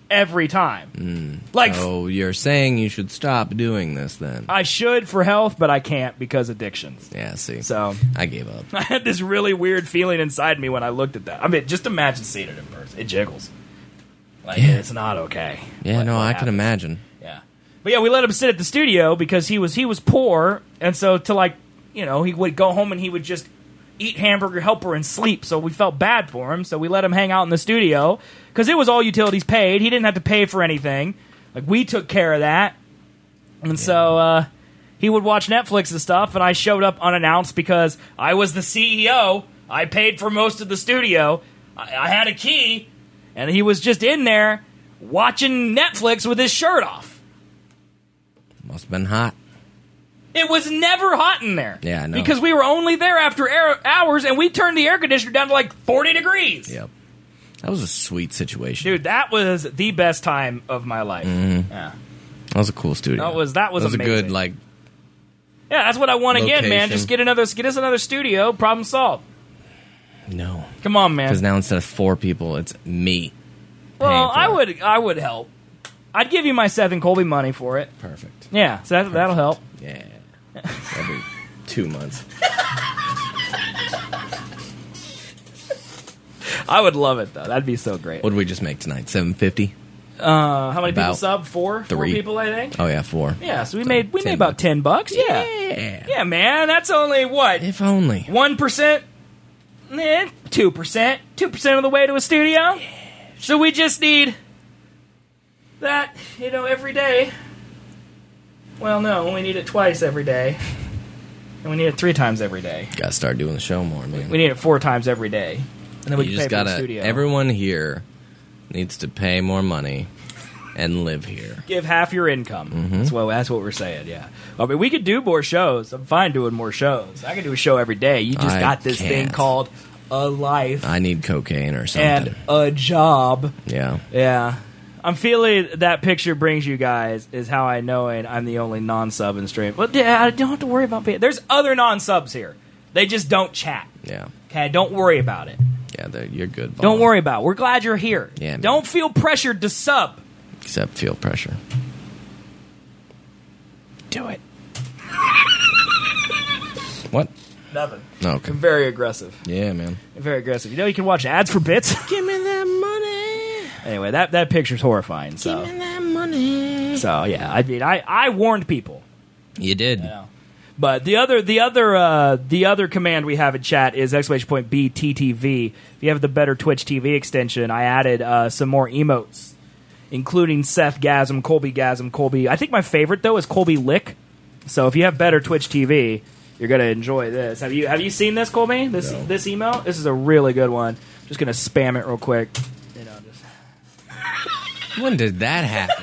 every time. Like, Oh, you're saying you should stop doing this then? I should for health, but I can't because addictions. Yeah, see. So I gave up. I had this really weird feeling inside me when I looked at that. I mean, just imagine seeing it in person. It jiggles. Like, it's not okay. Yeah, What- no, what I can happens. imagine. Yeah. But yeah, we let him sit at the studio because he was poor, and so to like, you know, he would go home and he would just eat Hamburger Helper and sleep, so we felt bad for him, so we let him hang out in the studio because it was all utilities paid. He didn't have to pay for anything. Like, we took care of that. And so he would watch Netflix and stuff, and I showed up unannounced because I was the CEO. I paid for most of the studio. I had a key, and he was just in there watching Netflix with his shirt off. Must have been hot. It was never hot in there. Yeah, I know. Because we were only there after hours, and we turned the air conditioner down to like 40 degrees. Yep. That was a sweet situation. Dude, that was the best time of my life. Yeah. That was a cool studio. That was a amazing. good, like, Yeah, that's what I want again, man. Location. Just get us another studio. Problem solved. no. Come on, Because man. now instead of 4 people, it's me. Well, paying for it. I would help. I'd give you my Seth and Colby money for it. Perfect. Yeah, so that'll help. Yeah. Every 2 months. I would love it though. That'd be so great. What did we just make tonight? $750? How many people About sub? Four 3. people, I think. Oh, yeah, 4. Yeah, so we made $10 about $10. Yeah. Yeah. Yeah, man. That's only what? If only. 1%? 2%? 2% of the way to a studio? So we just need that, every day. Well, no, we need it twice every day. And we need it 3 times every day. Gotta start doing the show more, man. We need it 4 times every day. And then we You can just pay for the gotta. studio. Everyone here needs to pay more money and live here. Give half your income. Mm-hmm. That's what we're saying, yeah. I mean, we could do more shows. I'm fine doing more shows. I can do a show every day. You just I got this thing can't. called a life I need cocaine or something. and a job. Yeah. Yeah. I'm feeling that picture brings you guys is how I know it. I'm the only non-sub in the stream. But yeah, I don't have to worry about paying. There's other non-subs here. They just don't chat. Yeah. Okay, don't worry about it. Yeah, you're good. Don't Bob. worry about it. We're glad you're here. Yeah, man. Don't feel pressured to sub. Except feel pressure. Do it. What? Nothing. No, okay. I'm very aggressive. Yeah, man. Very aggressive. You can watch ads for bits. Give me that money. Anyway, that picture's horrifying. So, that money. so yeah. I mean, I warned people. You did. But the other command we have in chat is !BTTV. If you have the better Twitch TV extension, I added some more emotes, including Seth Gasm, Colby Gasm, Colby. I think my favorite though is Colby Lick. So if you have better Twitch TV, you're gonna enjoy this. Have you seen this, Colby? This emote? This is a really good one. Just gonna spam it real quick. When did that happen?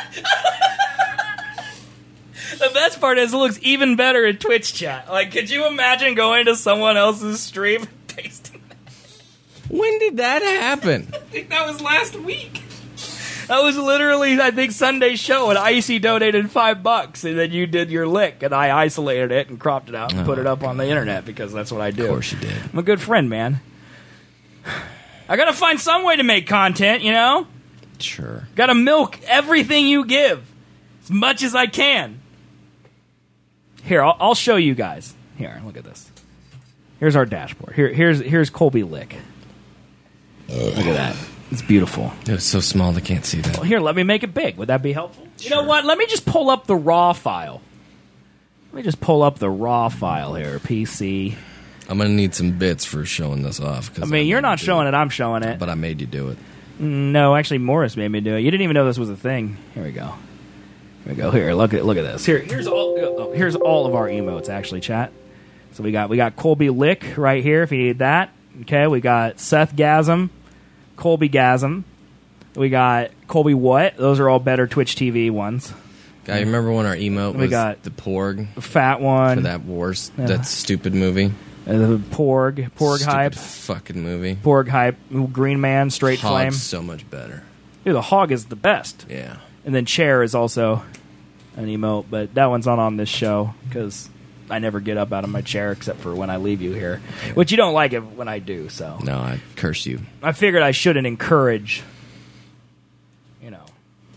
The best part is it looks even better in Twitch chat. Like, could you imagine going to someone else's stream and tasting that? When did that happen? I think that was last week. That was literally, I think, Sunday's show, and Icy donated $5, and then you did your lick, and I isolated it and cropped it out and put it up on the internet because that's what I do. Of course you did. I'm a good friend, man. I gotta find some way to make content, Sure. Gotta milk everything you give as much as I can. Here, I'll show you guys. Here, look at this. Here's our dashboard. Here's Colby Lick. Look at that. It's beautiful. It was so small they can't see that. Well, here, let me make it big. Would that be helpful? You know Sure. what? Let me just pull up the raw file. Let me just pull up the raw file here. PC. I'm gonna need some bits for showing this off. I mean, you're not showing it. I'm showing it. But I made you do it. No, actually, Morris made me do it. You didn't even know this was a thing. Here we go. Here we go. Here, look at this. Here's all of our emotes. Actually, chat. So we got Colby Lick right here. If you need that, okay. We got Seth Gasm, Colby Gasm. We got Colby What. Those are all better Twitch TV ones. Guy, you remember when our emote We was got the Porg Fat one. for that stupid movie? The Porg Stupid hype. fucking movie. Porg hype. Green Man, Straight Flame. Hog's so much better. Dude, the Hog is the best. Yeah. And then Chair is also an emote, but that one's not on this show because I never get up out of my chair except for when I leave you here, which you don't like it when I do. So No, I curse you. I figured I shouldn't encourage,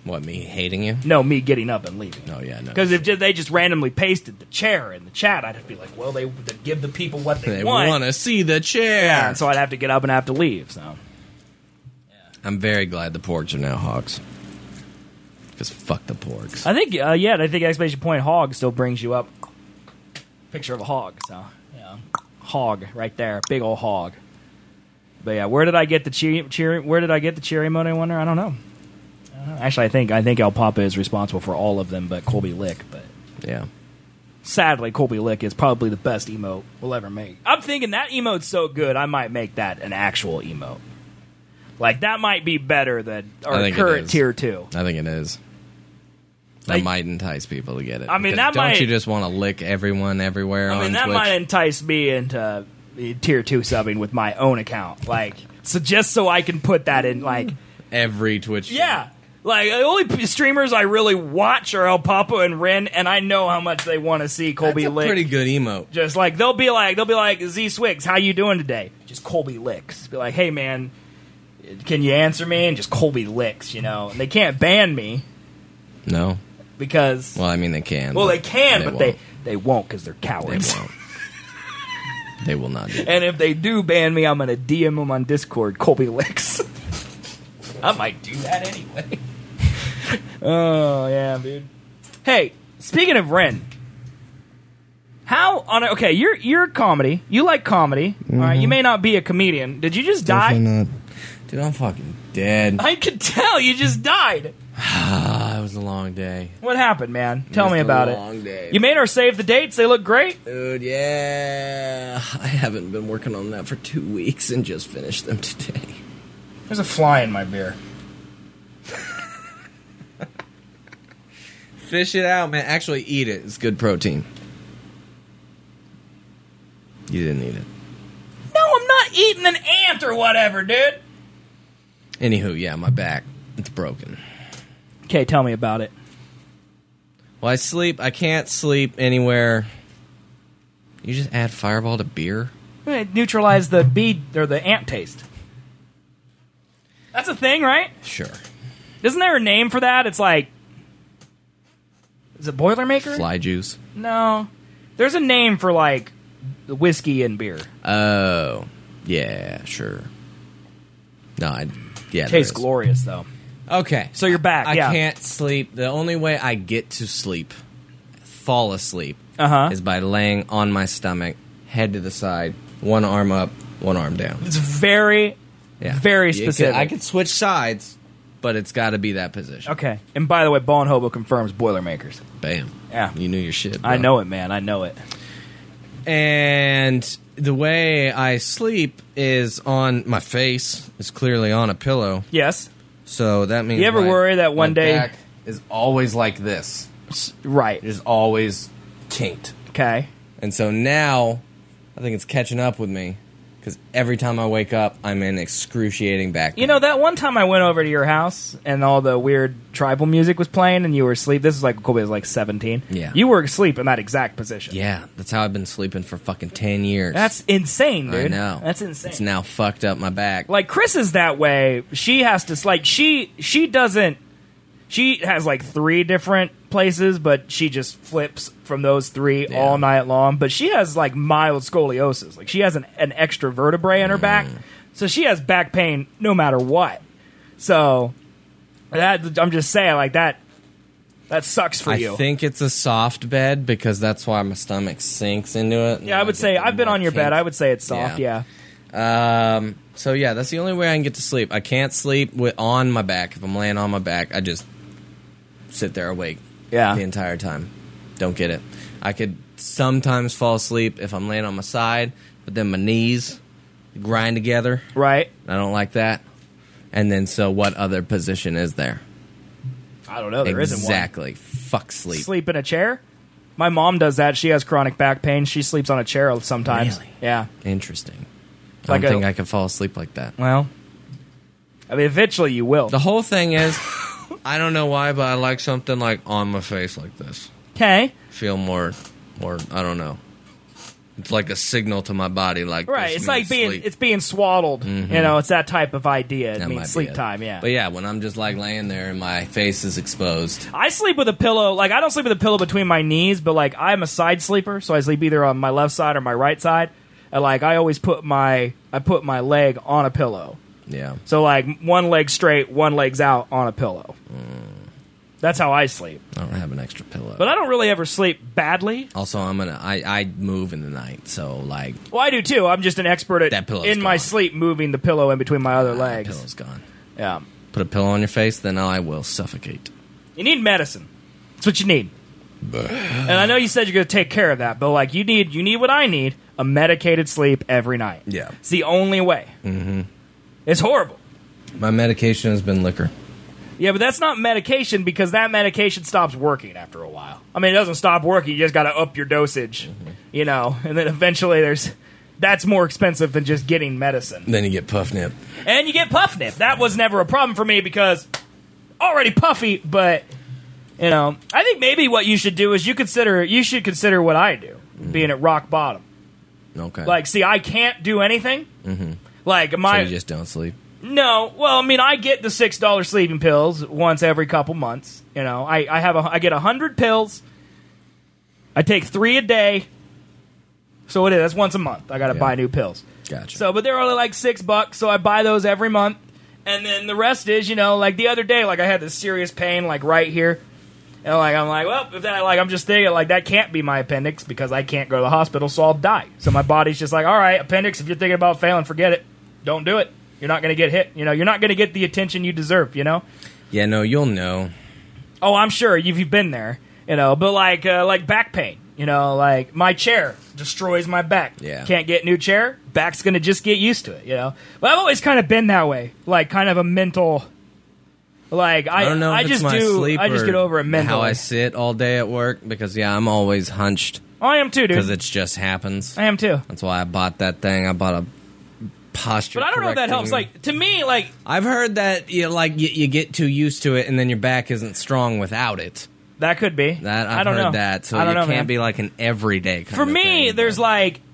What, me hating you? No, me getting up and leaving. Oh, yeah, no. Because if they just randomly pasted the chair in the chat, I'd be like, well, they'd give the people what they want. They want to see the chair. Yeah, and so I'd have to get up and have to leave. So I'm very glad the porgs are now hogs. Because fuck the porgs. I think, I think exclamation point hog still brings you up. Picture of a hog. So, yeah. Hog right there. Big old hog. But yeah, where did I get the cheer emote, I wonder? I don't know. Actually, I think El Papa is responsible for all of them, but Colby Lick. But yeah, sadly, Colby Lick is probably the best emote we'll ever make. I'm thinking that emote's so good, I might make that an actual emote. Like that might be better than our current tier 2. I think it is. That might entice people to get it. I mean, don't you just want to lick everyone everywhere? I mean, that Twitch? might entice me into tier 2 subbing with my own account. Like, so just so I can put that in, like every Twitch. Yeah. Like, the only streamers I really watch are El Papa and Ren, and I know how much they want to see Colby Lick. Pretty good emote. Just like, they'll be like, Z Swigs, how you doing today? Just Colby Licks. Be like, hey man, can you answer me? And just Colby Licks, And they can't ban me. No. Because. Well, I mean, they can. Well, they can, but they won't because they're cowards. They won't. They will not do that. And if they do ban me, I'm going to DM them on Discord, Colby Licks. I might do that anyway. Oh, yeah, dude. Hey, speaking of Ren, okay, you're comedy. You like comedy. All right, you may not be a comedian. Did you just die? Definitely not. Dude, I'm fucking dead. I could tell you just died. It was a long day. What happened, man? Tell me about it. Long day. You made our save the dates. They look great. Dude, yeah. I haven't been working on that for 2 weeks and just finished them today. There's a fly in my beer. Fish it out, man. Actually, eat it. It's good protein. You didn't eat it. No, I'm not eating an ant or whatever, dude. Anywho, yeah, my back. It's broken. Okay, tell me about it. Well, I can't sleep anywhere. You just add Fireball to beer? Neutralize the bee or the ant taste. That's a thing, right? Sure. Isn't there a name for that? It's like, is it Boilermaker? Fly juice? No. There's a name for like whiskey and beer. Oh. Yeah, sure. No, tastes glorious though. Okay. So you're back. I can't sleep. The only way I get to sleep, fall asleep, is by laying on my stomach, head to the side, one arm up, one arm down. It's very specific. I could switch sides, but it's got to be that position. Okay. And by the way, Ballin' Hobo confirms Boilermakers. Bam. Yeah. You knew your shit, bro. I know it, man. I know it. And the way I sleep is on my face. Is clearly on a pillow. Yes. So that means you ever worry that one day back is always like this, right? Just always kinked. Okay. And so now, I think it's catching up with me because every time I wake up, I'm in excruciating back pain. You know, that one time I went over to your house and all the weird tribal music was playing and you were asleep. This is like Colby was like 17. Yeah. You were asleep in that exact position. Yeah, that's how I've been sleeping for fucking 10 years. That's insane, dude. I know. That's insane. It's now fucked up my back. Like, Chris is that way. She has to, like, she doesn't, she has like 3 different places, but she just flips from those 3 all night long. But she has like mild scoliosis. Like, she has an extra vertebrae in her back. So she has back pain no matter what. So, that I'm just saying, like, that sucks for you. I think it's a soft bed because that's why my stomach sinks into it. Yeah, I would say, I've been on your bed. I would say it's soft, yeah. So yeah, that's the only way I can get to sleep. I can't sleep on my back. If I'm laying on my back, I just sit there awake the entire time. Don't get it. I could sometimes fall asleep if I'm laying on my side, but then my knees grind together. Right. I don't like that. And then, so what other position is there? I don't know. There isn't one. Exactly. Fuck sleep. Sleep in a chair? My mom does that. She has chronic back pain. She sleeps on a chair sometimes. Really? Yeah. Interesting. I don't think I could fall asleep like that. Well, I mean, eventually you will. The whole thing is, I don't know why, but I like something like on my face like this. Okay. Feel more, I don't know. It's like a signal to my body, like Right, this it's like means sleep. it's being swaddled. You know, it's that type of idea. It That might means be sleep it. time. Yeah. But yeah, when I'm just like laying there and my face is exposed. I sleep with a pillow. Like I don't sleep with a pillow between my knees, but like I'm a side sleeper, so I sleep either on my left side or my right side. And like I always put my leg on a pillow. Yeah. So like one leg straight, one leg's out on a pillow. That's how I sleep. I don't have an extra pillow. But I don't really ever sleep badly. Also, I move in the night, so like Well, I do too. I'm just an expert at That pillow's in my gone. sleep moving the pillow in between my other the legs. pillow's gone. Yeah. Put a pillow on your face, then I will suffocate. You need medicine. That's what you need. And I know you said you're going to take care of that, but like you need what I need, a medicated sleep every night. Yeah. It's the only way. Mm-hmm. It's horrible. My medication has been liquor. Yeah, but that's not medication because that medication stops working after a while. I mean, it doesn't stop working. You just got to up your dosage, you know, and then eventually that's more expensive than just getting medicine. Then you get puff nip. And you get puff nip. That was never a problem for me because already puffy, but you know, I think maybe what you should do is you should consider what I do, being at rock bottom. Okay. Like, see, I can't do anything. Like so my you just don't sleep. no, well, I mean, I get the $6 sleeping pills once every couple months. You know, I get 100 pills. I take 3 a day. So it is. That's once a month. I got to buy new pills. Gotcha. So, but they're only like $6, so I buy those every month. And then the rest is, you know, like the other day, like I had this serious pain, like right here. And like I'm like, well, if that, like I'm just thinking, like that can't be my appendix because I can't go to the hospital, so I'll die. So my body's just like, all right, appendix, if you're thinking about failing, forget it. Don't do it. You're not going to get hit. You know, you're not going to get the attention you deserve. You know. Yeah, no, you'll know. Oh, I'm sure you've been there. You know, but like back pain. You know, like my chair destroys my back. Yeah. Can't get new chair. Back's going to just get used to it. You know. But I've always kind of been that way. Like kind of a mental. Like I don't know if I it's just my do. sleep I just or get over it mentally. how I sit all day at work because I'm always hunched Oh, I am too, dude. because it just happens. I am too. That's why I bought that thing. I bought a posture. But I don't know if that helps. correcting- Like to me, like I've heard that you get too used to it and then your back isn't strong without it. that could be. That I I've don't heard know. that, so I don't you know, can't man. be like an everyday kind For of me, thing, there's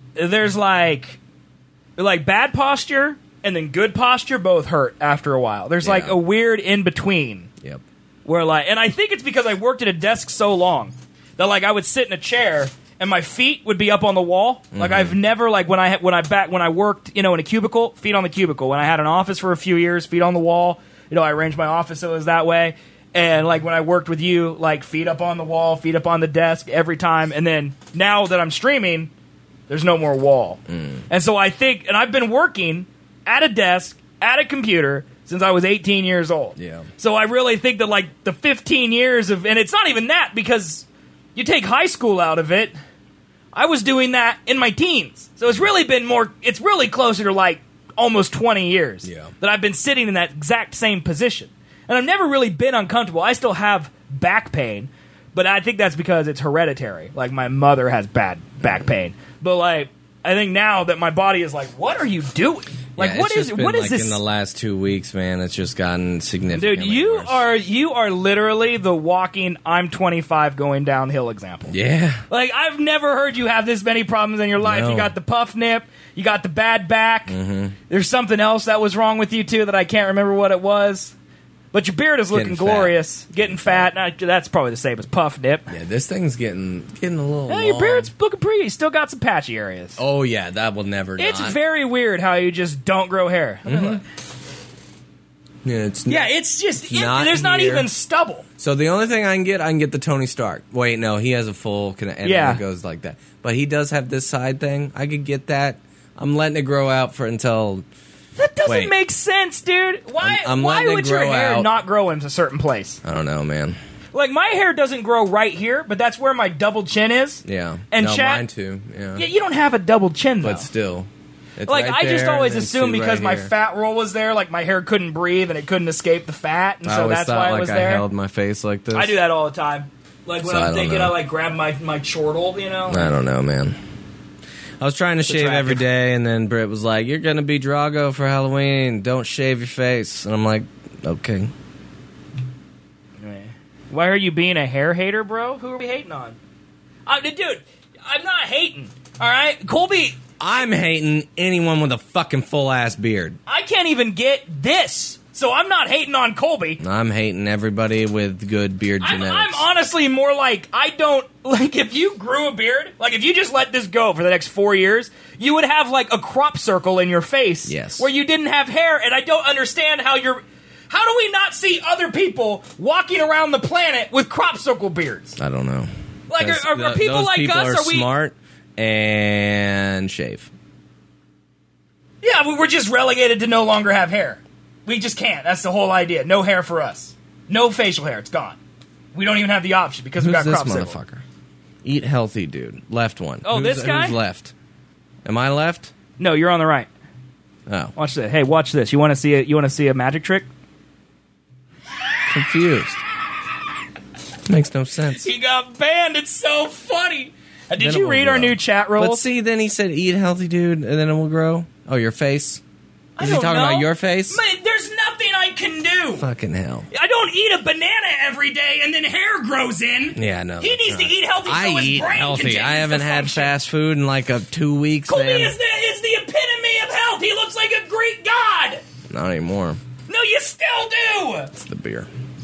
like bad posture and then good posture both hurt after a while. There's like Yeah. a weird in between Yep. where like, and I think it's because I worked at a desk so long that like I would sit in a chair and my feet would be up on the wall. Like I've never like when I worked, you know, in a cubicle, feet on the cubicle. When I had an office for a few years, feet on the wall. You know, I arranged my office so it was that way. And like when I worked with you, like feet up on the wall, feet up on the desk every time. And then now that I'm streaming, there's no more wall. And so I think, and I've been working at a desk, at a computer, since I was 18 years old. Yeah. So I really think that like the 15 years of, and it's not even that because you take high school out of it, I was doing that in my teens. So it's really been more, it's really closer to like almost 20 years Yeah. that I've been sitting in that exact same position. And I've never really been uncomfortable. I still have back pain, but I think that's because it's hereditary. Like my mother has bad back pain. But like I think now that my body is like, what are you doing? Like Yeah, what it's is just been, what is like, this? in the last 2 weeks, man? It's just gotten significantly Dude, worse. you are literally the walking I'm 25 going downhill example. Yeah. Like I've never heard you have this many problems in your life. No. You got the puff nip, you got the bad back. There's something else that was wrong with you too that I can't remember what it was. But your beard is looking Getting fat. glorious, getting fat. That's probably the same as puff nip. Yeah, this thing's getting a little Yeah, your long. beard's looking pretty. You still got some patchy areas. Oh, yeah, that will never It's not. very weird how you just don't grow hair. Yeah, it's Yeah, it's just not there's not here. even stubble. So the only thing I can get the Tony Stark. Wait, no, he has a full and Yeah. it goes like that. But he does have this side thing. I could get that. I'm letting it grow out until That doesn't Wait. make sense, dude. Why? I'm why letting it would your grow hair out. not grow in a certain place? I don't know, man. Like my hair doesn't grow right here, but that's where my double chin is. Yeah, And no, chat- mine too. Yeah, Yeah, you don't have a double chin though. but still, it's Like right I just there, always and then assumed two because right my here. fat roll was there, like my hair couldn't breathe and it couldn't escape the fat, and I so always that's thought why it like was I there. held my face like this. I do that all the time. Like when So I I'm don't thinking, know. I like grab my chortle, you know. I don't know, man. I was trying to shave every attractive. day, and then Britt was like, "You're gonna be Drago for Halloween. Don't shave your face." And I'm like, "Okay." Why are you being a hair hater, bro? Who are we hating on? Dude, I'm not hating. All right, Colby. I'm hating anyone with a fucking full ass beard. I can't even get this, so I'm not hating on Colby. I'm hating everybody with good beard genetics. I'm honestly more like, I don't, like, if you grew a beard, like, if you just let this go for the next 4 years, you would have, like, a crop circle in your face. Yes. Where you didn't have hair, and I don't understand how do we not see other people walking around the planet with crop circle beards? I don't know. Like, are people those like people us, are smart and shave. Yeah, we're just relegated to no longer have hair. We just can't. That's the whole idea. No hair for us. No facial hair. It's gone. We don't even have the option because we got Who's crop this circle. motherfucker? Eat healthy, dude. Left one. Oh, this guy? Who's left? Am I left? No, you're on the right. Oh, Watch this. Hey, watch this. You want to see it? You want to see a magic trick? confused. Makes no sense. He got banned. It's so funny. Did Then it you will read our grow. new chat But rules? see, then he said, "Eat healthy, dude," and then it will grow. Oh, your face? I Is he don't talking know. about your face? Man, there's nothing I can do. Fucking hell. I don't eat a banana every day and then hair grows in. Yeah, no. He needs to eat healthy so I his eat brain healthy. continues I haven't to had function. fast food in like 2 weeks, Colby man. is the epitome of health. He looks like a Greek god. Not anymore. No, you still do. It's the beer.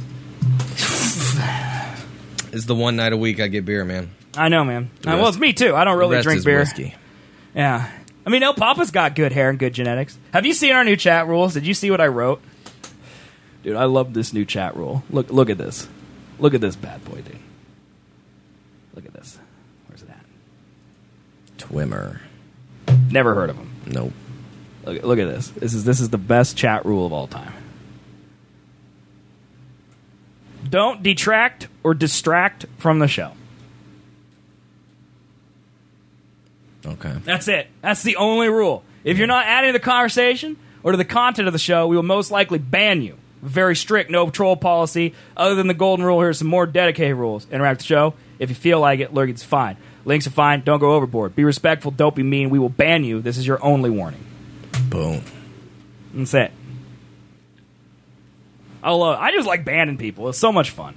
It's the one night a week I get beer, man. I know, man. rest- Well, it's me too. I don't really the rest drink is beer. whiskey. Yeah. I mean, no, Papa's got good hair and good genetics. Have you seen our new chat rules? Did you see what I wrote? Dude, I love this new chat rule. Look at this. Look at this bad boy, dude. Look at this. Where's it at? Twimmer. Never heard of him. Nope. Look at this. This is the best chat rule of all time. Don't detract or distract from the show. Okay. That's it. That's the only rule. If you're not adding to the conversation or to the content of the show, we will most likely ban you. Very strict, no troll policy. Other than the golden rule, here's some more dedicated rules. Interact with the show. If you feel like it, lurking's fine. Links are fine. Don't go overboard. Be respectful. Don't be mean. We will ban you. This is your only warning. Boom. That's it. I just like banning people. It's so much fun.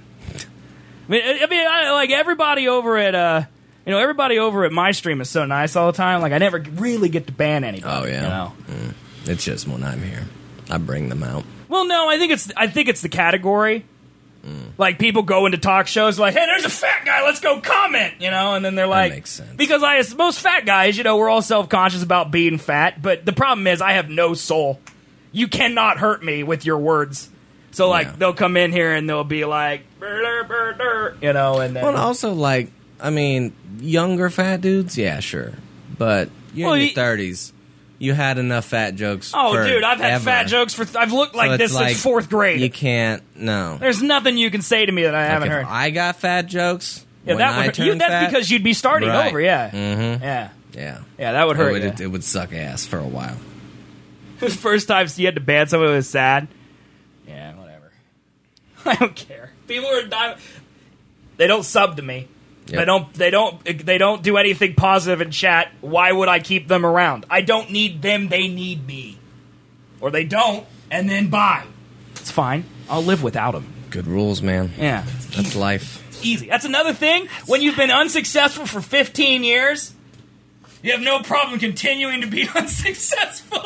I like everybody over at everybody over at my stream is so nice all the time. Like I never really get to ban anybody. Oh, yeah. You know? It's just when I'm here. I bring them out. Well, no, I think it's the category. Like people go into talk shows like, hey, there's a fat guy, let's go comment, and then they're like, makes sense. because most fat guys, we're all self-conscious about being fat, but the problem is I have no soul. You cannot hurt me with your words. So Yeah. they'll come in here and they'll be like, "Brr, brr, brr," and then Well, and also, younger fat dudes, yeah, sure. But you're in your 30s. You had enough fat jokes. oh, dude, I've had forever. fat jokes I've looked like So this it's since fourth grade. You can't, no. There's nothing you can say to me that I haven't If heard. I got fat jokes, Yeah, when that I would turned that's fat, because you'd be starting right. over, yeah. Mm-hmm. Yeah. Yeah. Yeah, that would hurt you. It would suck ass for a while. The first time you had to ban someone who was sad. Yeah, whatever. I don't care. People are dying. They don't sub to me. Yep. They don't do anything positive in chat. Why would I keep them around? I don't need them. They need me. Or they don't, and then bye. It's fine. I'll live without them. Good rules, man. Yeah. That's life. Easy. That's another thing. When you've been unsuccessful for 15 years, you have no problem continuing to be unsuccessful.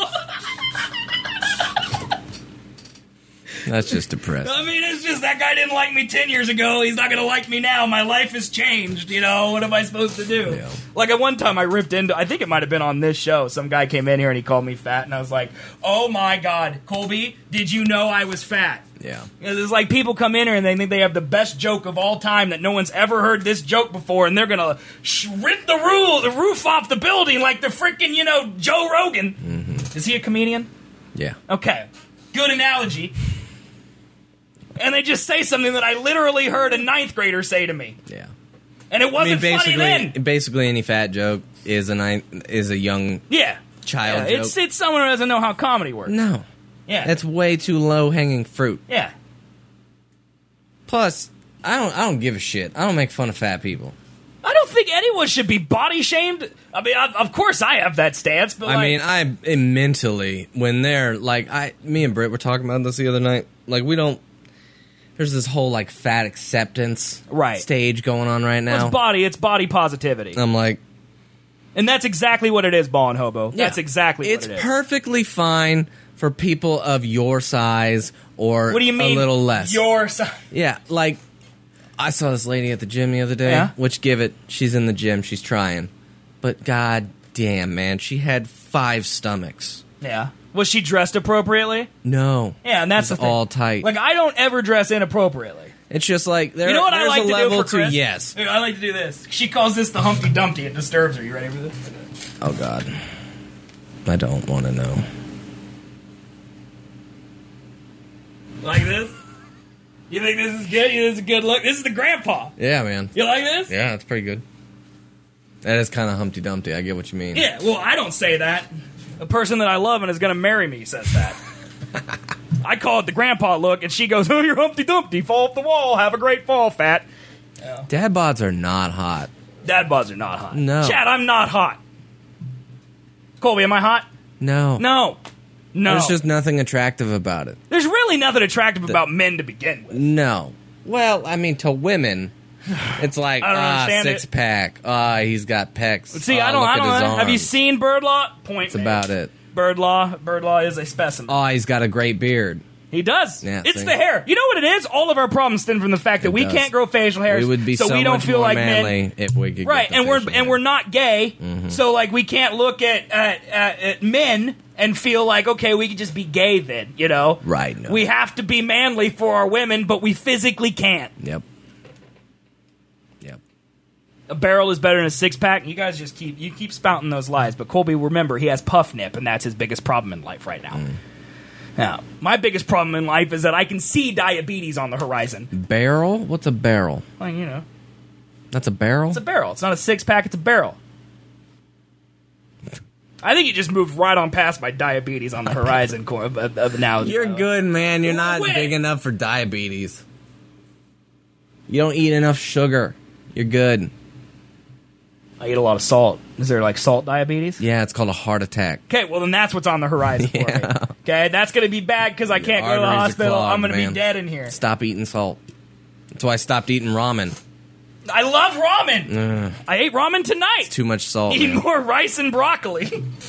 That's just depressing. I mean, it's just that guy didn't like me 10 years ago. He's not going to like me now. My life has changed. What am I supposed to do? Yeah. Like, at one time, I ripped into, I think it might have been on this show. Some guy came in here and he called me fat. And I was like, oh my God, Colby, did you know I was fat? Yeah. It's like people come in here and they think they have the best joke of all time, that no one's ever heard this joke before, and they're gonna rip the roof off the building like the freaking Joe Rogan. Mm-hmm. Is he a comedian? Yeah. Okay, good analogy. And they just say something that I literally heard a 9th grader say to me, Yeah. and it wasn't funny then. Basically, any fat joke is a young Yeah, child yeah, joke. it's someone who doesn't know how comedy works. No. Yeah, That's way too low hanging fruit. yeah. Plus, I don't give a shit. I don't make fun of fat people. I don't think anyone should be body shamed. I mean, of course I have that stance, but I am mentally, when they're me and Britt were talking about this the other night. Like, we don't. There's this whole fat acceptance Right. stage going on right now. It's body positivity. I'm like, And that's exactly what it is, Ball and Hobo. That's exactly what it is. It's perfectly fine for people of your size or What do you mean, a little less. your size? Yeah, like, I saw this lady at the gym the other day, Yeah? which, give it, she's in the gym, she's trying. But god damn, man, she had 5 stomachs. Yeah. Was she dressed appropriately? No. Yeah, and that's It's the thing. all tight. Like, I don't ever dress inappropriately. It's just like, You know what I there's like a to level do for Chris? to yes. Dude, I like to do this. She calls this the Humpty Dumpty. It disturbs her. You ready for this? Oh god. I don't want to know. Like this? You think this is good? This is a good look? This is the grandpa. Yeah, man. You like this? Yeah, that's pretty good. That is kind of Humpty Dumpty. I get what you mean. Yeah, well, I don't say that. The person that I love and is going to marry me says that. I call it the grandpa look, and she goes, oh, you're Humpty Dumpty. Fall off the wall. Have a great fall, fat. Dad bods are not hot. Dad bods are not hot. No. Chad, I'm not hot. Colby, am I hot? No. No. There's just nothing attractive about it. There's really nothing attractive about men to begin with. No. Well, I mean, to women, it's like, I don't understand it. 6-pack. He's got pecs. See, I don't. Look at his Have you arms. seen Bird Law? Point. That's about it. Bird Law. Bird Law is a specimen. He's got a great beard. He does. Yeah, it's see? the hair. You know what it is? All of our problems stem from the fact that we does. can't grow facial hairs. We would be so we don't much feel more like men. manly if we could Right, get the facial hair. we're not gay, so like we can't look at men and feel like, okay, we could just be gay then, you know? Right, no. We have to be manly for our women, but we physically can't. Yep. A barrel is better than a 6-pack. You guys just keep spouting those lies, but Colby, remember, he has puff nip, and that's his biggest problem in life right now. Now, my biggest problem in life is that I can see diabetes on the horizon. Barrel? What's a barrel? Like, you know, That's a barrel? it's a barrel. It's not a 6-pack, it's a barrel. I think you just moved right on past my diabetes on the horizon of now. You're good, man. You're not Wait. big enough for diabetes. You don't eat enough sugar. You're good. I eat a lot of salt. Is there like salt diabetes? Yeah, it's called a heart attack. Okay, well then that's what's on the horizon for me. Okay, that's going to be bad because I can't go to the Arteries are hospital. clogged, I'm going to be man. dead in here. Stop eating salt. That's why I stopped eating ramen. I love ramen. I ate ramen tonight. Too much salt. Eat man. more rice and broccoli.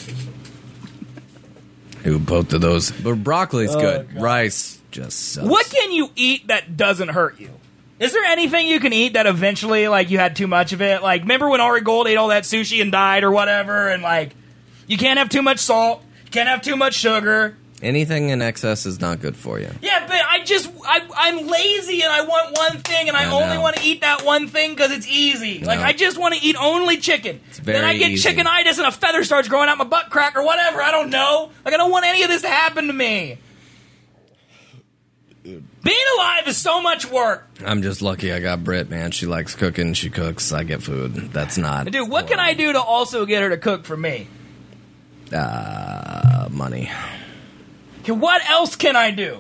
Who both of those? But broccoli's good. God. Rice just sucks. What can you eat that doesn't hurt you? Is there anything you can eat that eventually, like, you had too much of it? Like, remember when Ari Gold ate all that sushi and died or whatever? And, like, you can't have too much salt. You can't have too much sugar. Anything in excess is not good for you. Yeah, but I'm lazy and I want one thing and I only know. want to eat that one thing because it's easy. Like, No. I just want to eat only chicken. very Then I get easy. chickenitis and a feather starts growing out my butt crack or whatever. I don't know. Like, I don't want any of this to happen to me. Being alive is so much work. I'm just lucky I got Britt, man. She likes cooking. She cooks. I get food. That's not... Dude, what can I do to also get her to cook for me? Money. Okay, what else can I do?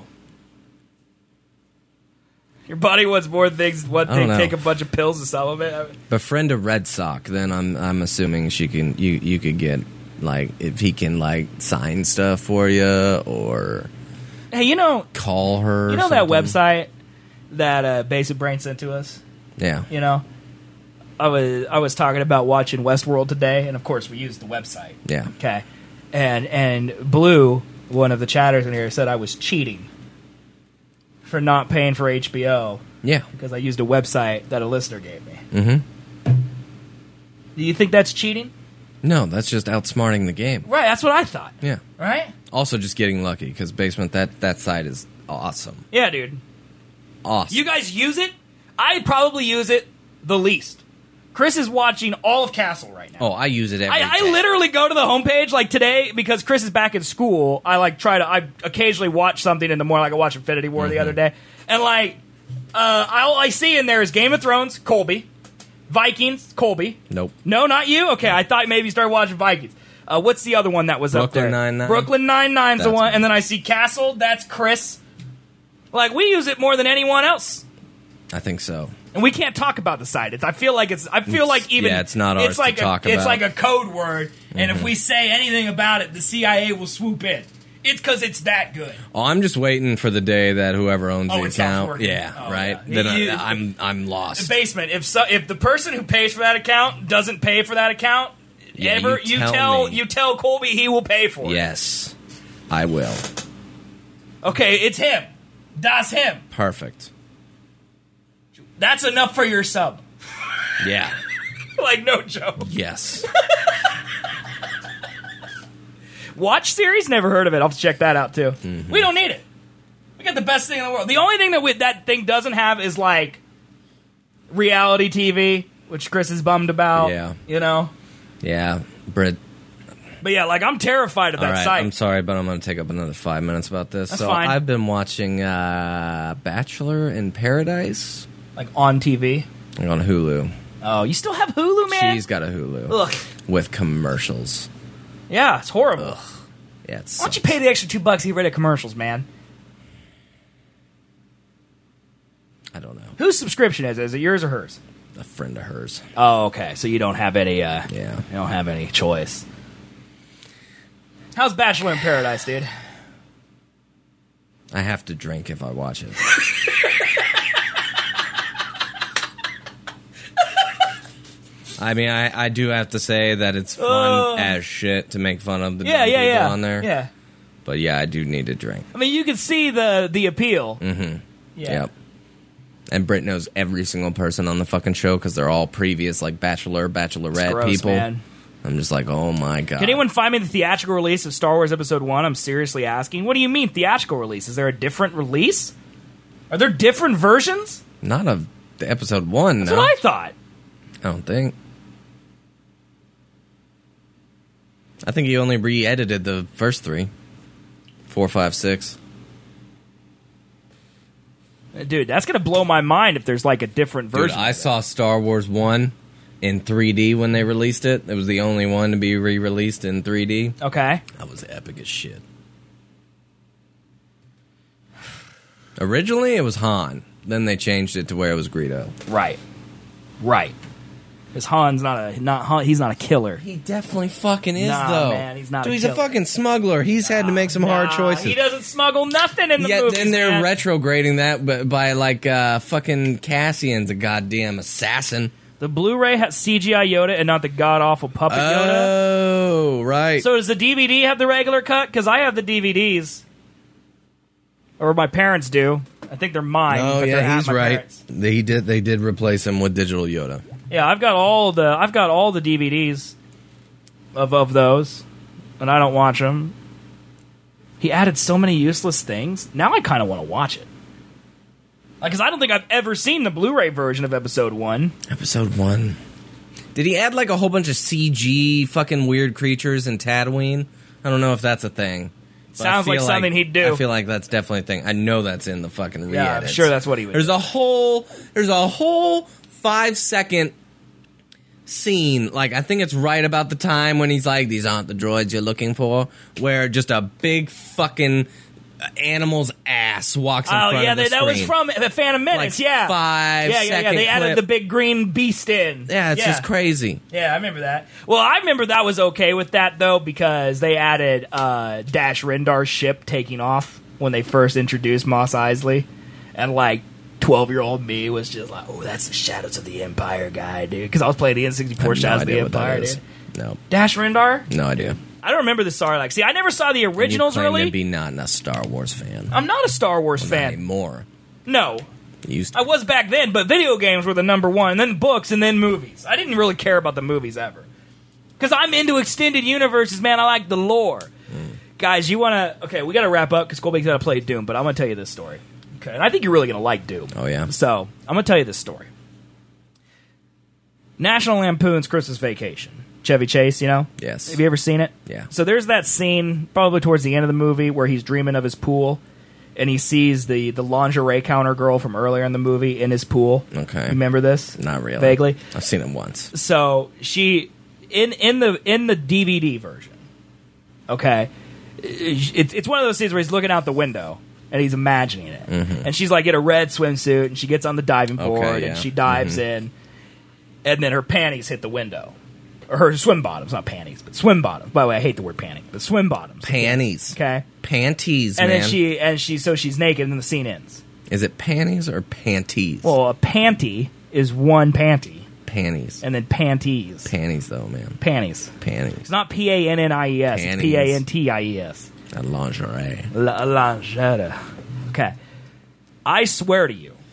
Your buddy wants more things. What, I they don't know. take a bunch of pills to some of it? Befriend a Red Sox, then I'm assuming she can... You could get, like, if he can, like, sign stuff for you or... Hey, you know... Call her. You know or that something? website that Basic Brain sent to us? Yeah. You know, I was talking about watching Westworld today, and of course we used the website. Yeah. Okay, and Blue, one of the chatters in here, said I was cheating for not paying for HBO Yeah. because I used a website that a listener gave me. Mm-hmm. Do you think that's cheating? No, that's just outsmarting the game. Right, that's what I thought. Yeah. Right? Also just getting lucky, because Basement, that site is awesome. Yeah, dude. Awesome. You guys use it? I probably use it the least. Chris is watching all of Castle right now. Oh, I use it every I day. literally go to the homepage like today because Chris is back in school. I occasionally watch something in the morning, like I watched Infinity War the other day, and like all I see in there is Game of Thrones, Colby, Vikings, Colby. Nope. No, not you. Okay, I thought maybe you started watching Vikings. What's the other one that was up there? Brooklyn Nine-Nine? Brooklyn Nine-Nine's the That's one, me. and then I see Castle. That's Chris. Like we use it more than anyone else. I think so. And we can't talk about the site. I feel like it's not ours to talk It's about. like a code word, and if we say anything about it, the CIA will swoop in. It's because it's that good. Oh, I'm just waiting for the day that whoever owns Oh, the it stops account, working. yeah, Oh, right. yeah. Then I'm The lost. basement. If the person who pays for that account doesn't pay for that account, Yeah, you tell Colby he will pay for it. Yes, I will. Okay, it's him. Das him. Perfect. That's enough for your sub. Yeah. Like, no joke. Yes. Watch series? Never heard of it. I'll have to check that out, too. Mm-hmm. We don't need it. We got the best thing in the world. The only thing that thing doesn't have is, like, reality TV, which Chris is bummed about. Yeah. You know? Yeah. Britt. But yeah, like, I'm terrified of that site. I'm sorry, but I'm going to take up another 5 minutes about this. That's fine. I've been watching Bachelor in Paradise. Like, on TV? Like on Hulu. Oh, you still have Hulu, man? She's got a Hulu. Ugh. With commercials. Yeah, it's horrible. Ugh. Yeah, it Why don't you pay the extra $2 to get rid of commercials, man? I don't know. Whose subscription is it? Is it yours or hers? A friend of hers. Oh, okay. So you don't have any. Yeah. You don't have any choice. How's Bachelor in Paradise, dude? I have to drink if I watch it. I mean, I do have to say that it's fun as shit to make fun of the dumb people on there. Yeah. But yeah, I do need to drink. I mean, you can see the appeal. Mm-hmm. Yeah. Yep. And Britt knows every single person on the fucking show because they're all previous, like, Bachelor, Bachelorette Gross, people. Man. I'm just like, oh my god. Can anyone find me the theatrical release of Star Wars Episode 1? I'm seriously asking. What do you mean, theatrical release? Is there a different release? Are there different versions? Not of the Episode 1, That's no. what I thought. I don't think. I think he only re-edited the first 3. 4, 5, 6. Dude, that's going to blow my mind if there's, like, a different version. Dude, I saw Star Wars 1 in 3D when they released it. It was the only one to be re-released in 3D. Okay. That was epic as shit. Originally, it was Han. Then they changed it to where it was Greedo. Right. Because Han's he's not a killer. He definitely fucking is, Nah, though. man, he's not Dude, a he's killer. a fucking smuggler. He's had to make some hard choices. He doesn't smuggle nothing in the Yet movies, then they're man. retrograding that by like fucking Cassian's a goddamn assassin. The Blu-ray has CGI Yoda and not the god-awful puppet Yoda. Oh, right. So does the DVD have the regular cut? Because I have the DVDs. Or my parents do. I think they're mine. Oh but they're yeah, at he's my right. parents'. They did replace him with digital Yoda. Yeah, I've got all the DVDs of those, and I don't watch them. He added so many useless things. Now I kind of want to watch it. Because I don't think I've ever seen the Blu-ray version of Episode 1. Episode 1. Did he add like a whole bunch of CG fucking weird creatures in Tatooine? I don't know if that's a thing. But Sounds like something he'd do. I feel like that's definitely a thing. I know that's in the fucking re-edits. Yeah, I'm sure that's what he would There's do. a whole 5-second scene, like I think it's right about the time when he's like, these aren't the droids you're looking for, where just a big fucking animal's ass walks in front of the screen. that was from The Phantom Menace, Like yeah. 5-second They added clip. the big green beast in. Yeah, it's just crazy. Yeah, I remember that. Well, I remember that was okay with that, though, because they added Dash Rendar's ship taking off when they first introduced Mos Eisley. And, like, 12-year-old me was just like, oh, that's the Shadows of the Empire guy, dude. Because I was playing the N64 Shadows of the Empire, dude. No. Dash Rendar? No idea. I don't remember the Sarlacc. See, I never saw the originals, You claim really. to be not a Star Wars fan. I'm not a Star Wars Not fan. anymore. No. You used to. I was back then, but video games were the number one, and then books, and then movies. I didn't really care about the movies ever. Because I'm into extended universes, man. I like the lore. Guys, you want to... Okay, we got to wrap up, because Colby's got to play Doom, but I'm going to tell you this story. Okay, and I think you're really going to like Doom. Oh, yeah? So, I'm going to tell you this story. National Lampoon's Christmas Vacation. Chevy Chase, you know? Yes. Have you ever seen it? Yeah. So there's that scene, probably towards the end of the movie, where he's dreaming of his pool, and he sees the lingerie counter girl from earlier in the movie in his pool. Okay. You remember this? Not really. Vaguely. I've seen it once. So she in the DVD version. Okay, it's one of those scenes where he's looking out the window and he's imagining it, and she's like in a red swimsuit and she gets on the diving board yeah. and she dives in, and then her panties hit the window. Or her swim bottoms, not panties, but swim bottoms. By the way, I hate the word panty, but swim bottoms. Panties. Okay. Panties, And man. then she's naked and then the scene ends. Is it panties or panties? Well, a panty is one panty. Panties. And then panties. Panties, though, man. Panties. Panties. It's not P-A-N-N-I-E-S. It's P-A-N-T-I-E-S. Lingerie. Lingerie. Okay. I swear to you.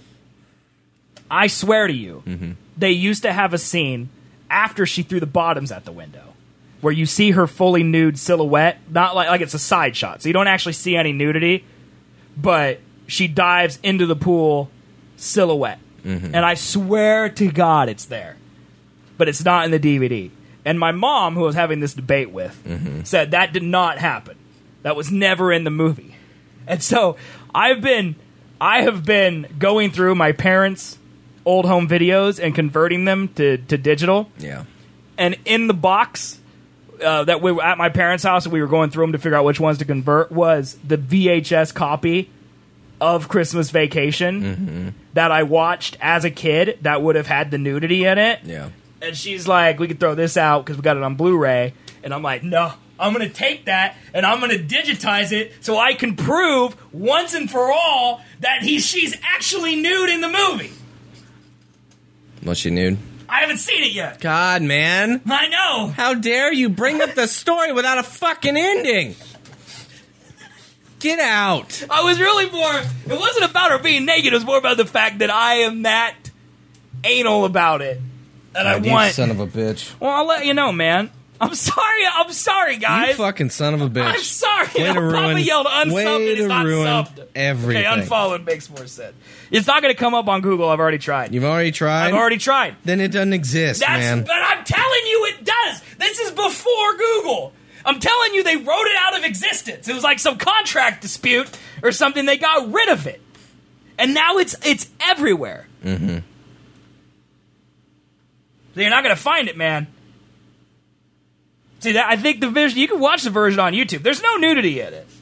They used to have a scene after she threw the bottoms at the window where you see her fully nude silhouette. Not like it's a side shot, so you don't actually see any nudity, but she dives into the pool silhouette. And I swear to God it's there. But it's not in the DVD. And my mom, who I was having this debate with, said that did not happen. That was never in the movie. And so I have been going through my parents' old home videos and converting them to digital. Yeah. And in the box that we were at my parents' house and we were going through them to figure out which ones to convert was the VHS copy of Christmas Vacation that I watched as a kid that would have had the nudity in it. Yeah. And she's like, we could throw this out because we got it on Blu-ray. And I'm like, no, I'm going to take that and I'm going to digitize it so I can prove once and for all that she's actually nude in the movie. Was she nude? I haven't seen it yet. God, man. I know. How dare you bring up the story without a fucking ending? Get out. I was really more... It wasn't about her being naked. It was more about the fact that I am that anal about it. And I You want... son of a bitch. Well, I'll let you know, man. I'm sorry, guys. You fucking son of a bitch. I'm sorry. Way to Papa ruin- yelled unsub way and it's to not ruin subbed. everything. Okay, unfollowed makes more sense. It's not going to come up on Google. I've already tried. You've already tried? I've already tried. Then it doesn't exist, man. But I'm telling you it does. This is before Google. I'm telling you they wrote it out of existence. It was like some contract dispute or something. They got rid of it. And now it's everywhere. Mm-hmm. So you're not going to find it, man. See, I think the version... You can watch the version on YouTube. There's no nudity in it.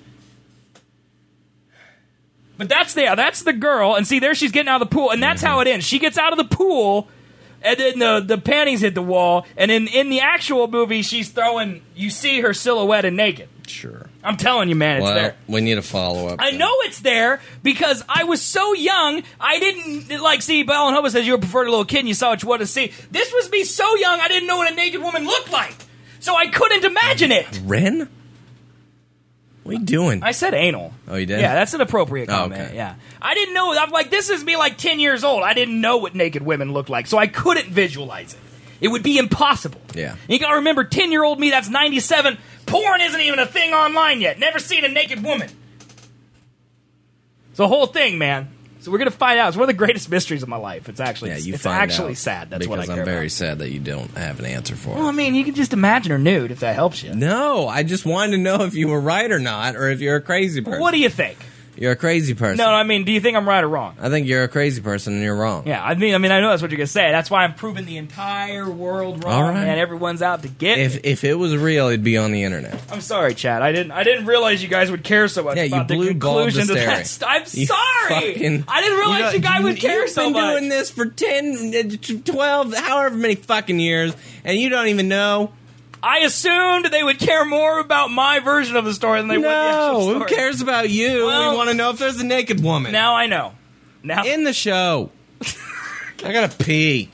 But that's the girl. And see, there she's getting out of the pool. And that's how it ends. She gets out of the pool... And then the panties hit the wall, and in the actual movie, she's throwing... You see her silhouette and naked. Sure. I'm telling you, man, it's there. We need a follow-up. I know it's there, because I was so young, I didn't... see, Bell and Hoba says you preferred a little kid and you saw what you wanted to see. This was me so young, I didn't know what a naked woman looked like. So I couldn't imagine it. Ren? What are you doing? I said anal. Oh, you did? Yeah, that's an appropriate comment. Okay. Yeah. I didn't know. I'm like, this is me like 10 years old. I didn't know what naked women looked like, so I couldn't visualize it. It would be impossible. Yeah. And you gotta remember, 10-year-old me, that's 97. Porn isn't even a thing online yet. Never seen a naked woman. It's the whole thing, man. So we're gonna find out. It's one of the greatest mysteries of my life. It's actually, it's actually sad. That's what I care Because I'm very about. sad that you don't have an answer for Well, I it. mean, you can just imagine her nude if that helps you. No, I just wanted to know if you were right or not, or if you're a crazy person. What do you think? You're a crazy person. No, I mean, do you think I'm right or wrong? I think you're a crazy person and you're wrong. Yeah, I mean, I know that's what you're gonna say. That's why I'm proving the entire world wrong, All right. man. Everyone's out to get me. If it was real, it'd be on the internet. I'm sorry, Chad. I didn't realize you guys would care so much Yeah, you about the blew conclusion to Baldus that. I'm You sorry. fucking- I didn't realize you guys would care so You've been much. doing this for 10, 12, however many fucking years, and you don't even know. I assumed they would care more about my version of the story than they would the actual No, story. who cares about you? Well- We want to know if there's a naked woman. Now I know. Now In the show. I gotta pee.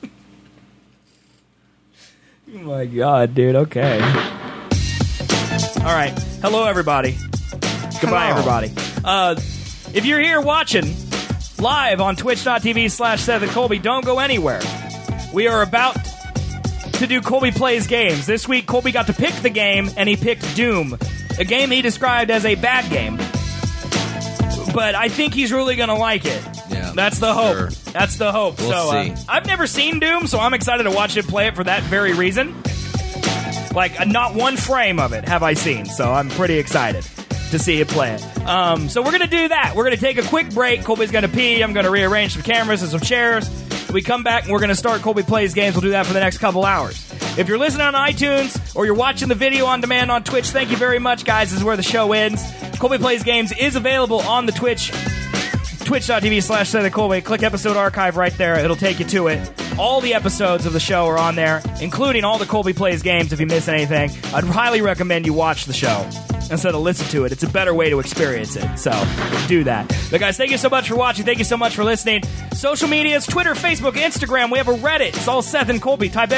Oh my god, dude. Okay. All right. Hello, everybody. Goodbye, Hello. everybody. If you're here watching live on twitch.tv/Seth Colby, don't go anywhere. We are about to do Colby Plays Games. This week, Colby got to pick the game, and he picked Doom, a game he described as a bad game. But I think he's really going to like it. Yeah, That's the hope. sure. That's the hope. We'll see. I've never seen Doom, so I'm excited to watch it play it for that very reason. Like, not one frame of it have I seen, so I'm pretty excited to see it play it. So we're going to do that. We're going to take a quick break. Colby's going to pee. I'm going to rearrange some cameras and some chairs. We come back and we're going to start Colby Plays Games. We'll do that for the next couple hours. If you're listening on iTunes or you're watching the video on demand on Twitch, thank you very much, guys. This is where the show ends. Colby Plays Games is available on the Twitch, twitch.tv/Seth Colby. Click episode archive right there. It'll take you to it. All the episodes of the show are on there, including all the Colby Plays Games if you miss anything. I'd highly recommend you watch the show. instead of listen to it. It's a better way to experience it. So do that. But guys, thank you so much for watching. Thank you so much for listening. Social medias, Twitter, Facebook, Instagram. We have a Reddit. It's all Seth and Colby. Type !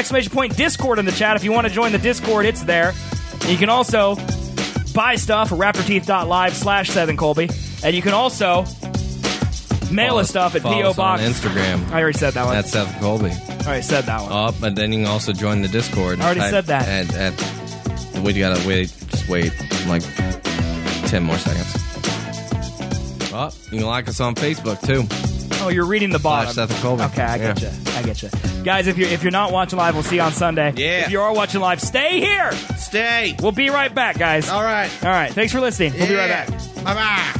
Discord in the chat. If you want to join the Discord, it's there. And you can also buy stuff at raptorteeth.live/Seth and Colby. And you can also mail us stuff at P.O. Box. On Instagram. I already said that one. That's Seth Colby. I already said that one. Oh, but then you can also join the Discord. I already said that. You gotta wait. Just wait like 10 more seconds. Oh, you can like us on Facebook too. Oh, you're reading the bottom. Seth and Colby. Okay, I get you. I get you. Guys, if you're not watching live, we'll see you on Sunday. Yeah. If you are watching live, stay here. Stay. We'll be right back, guys. All right. All right. Thanks for listening. We'll be right back. Bye-bye.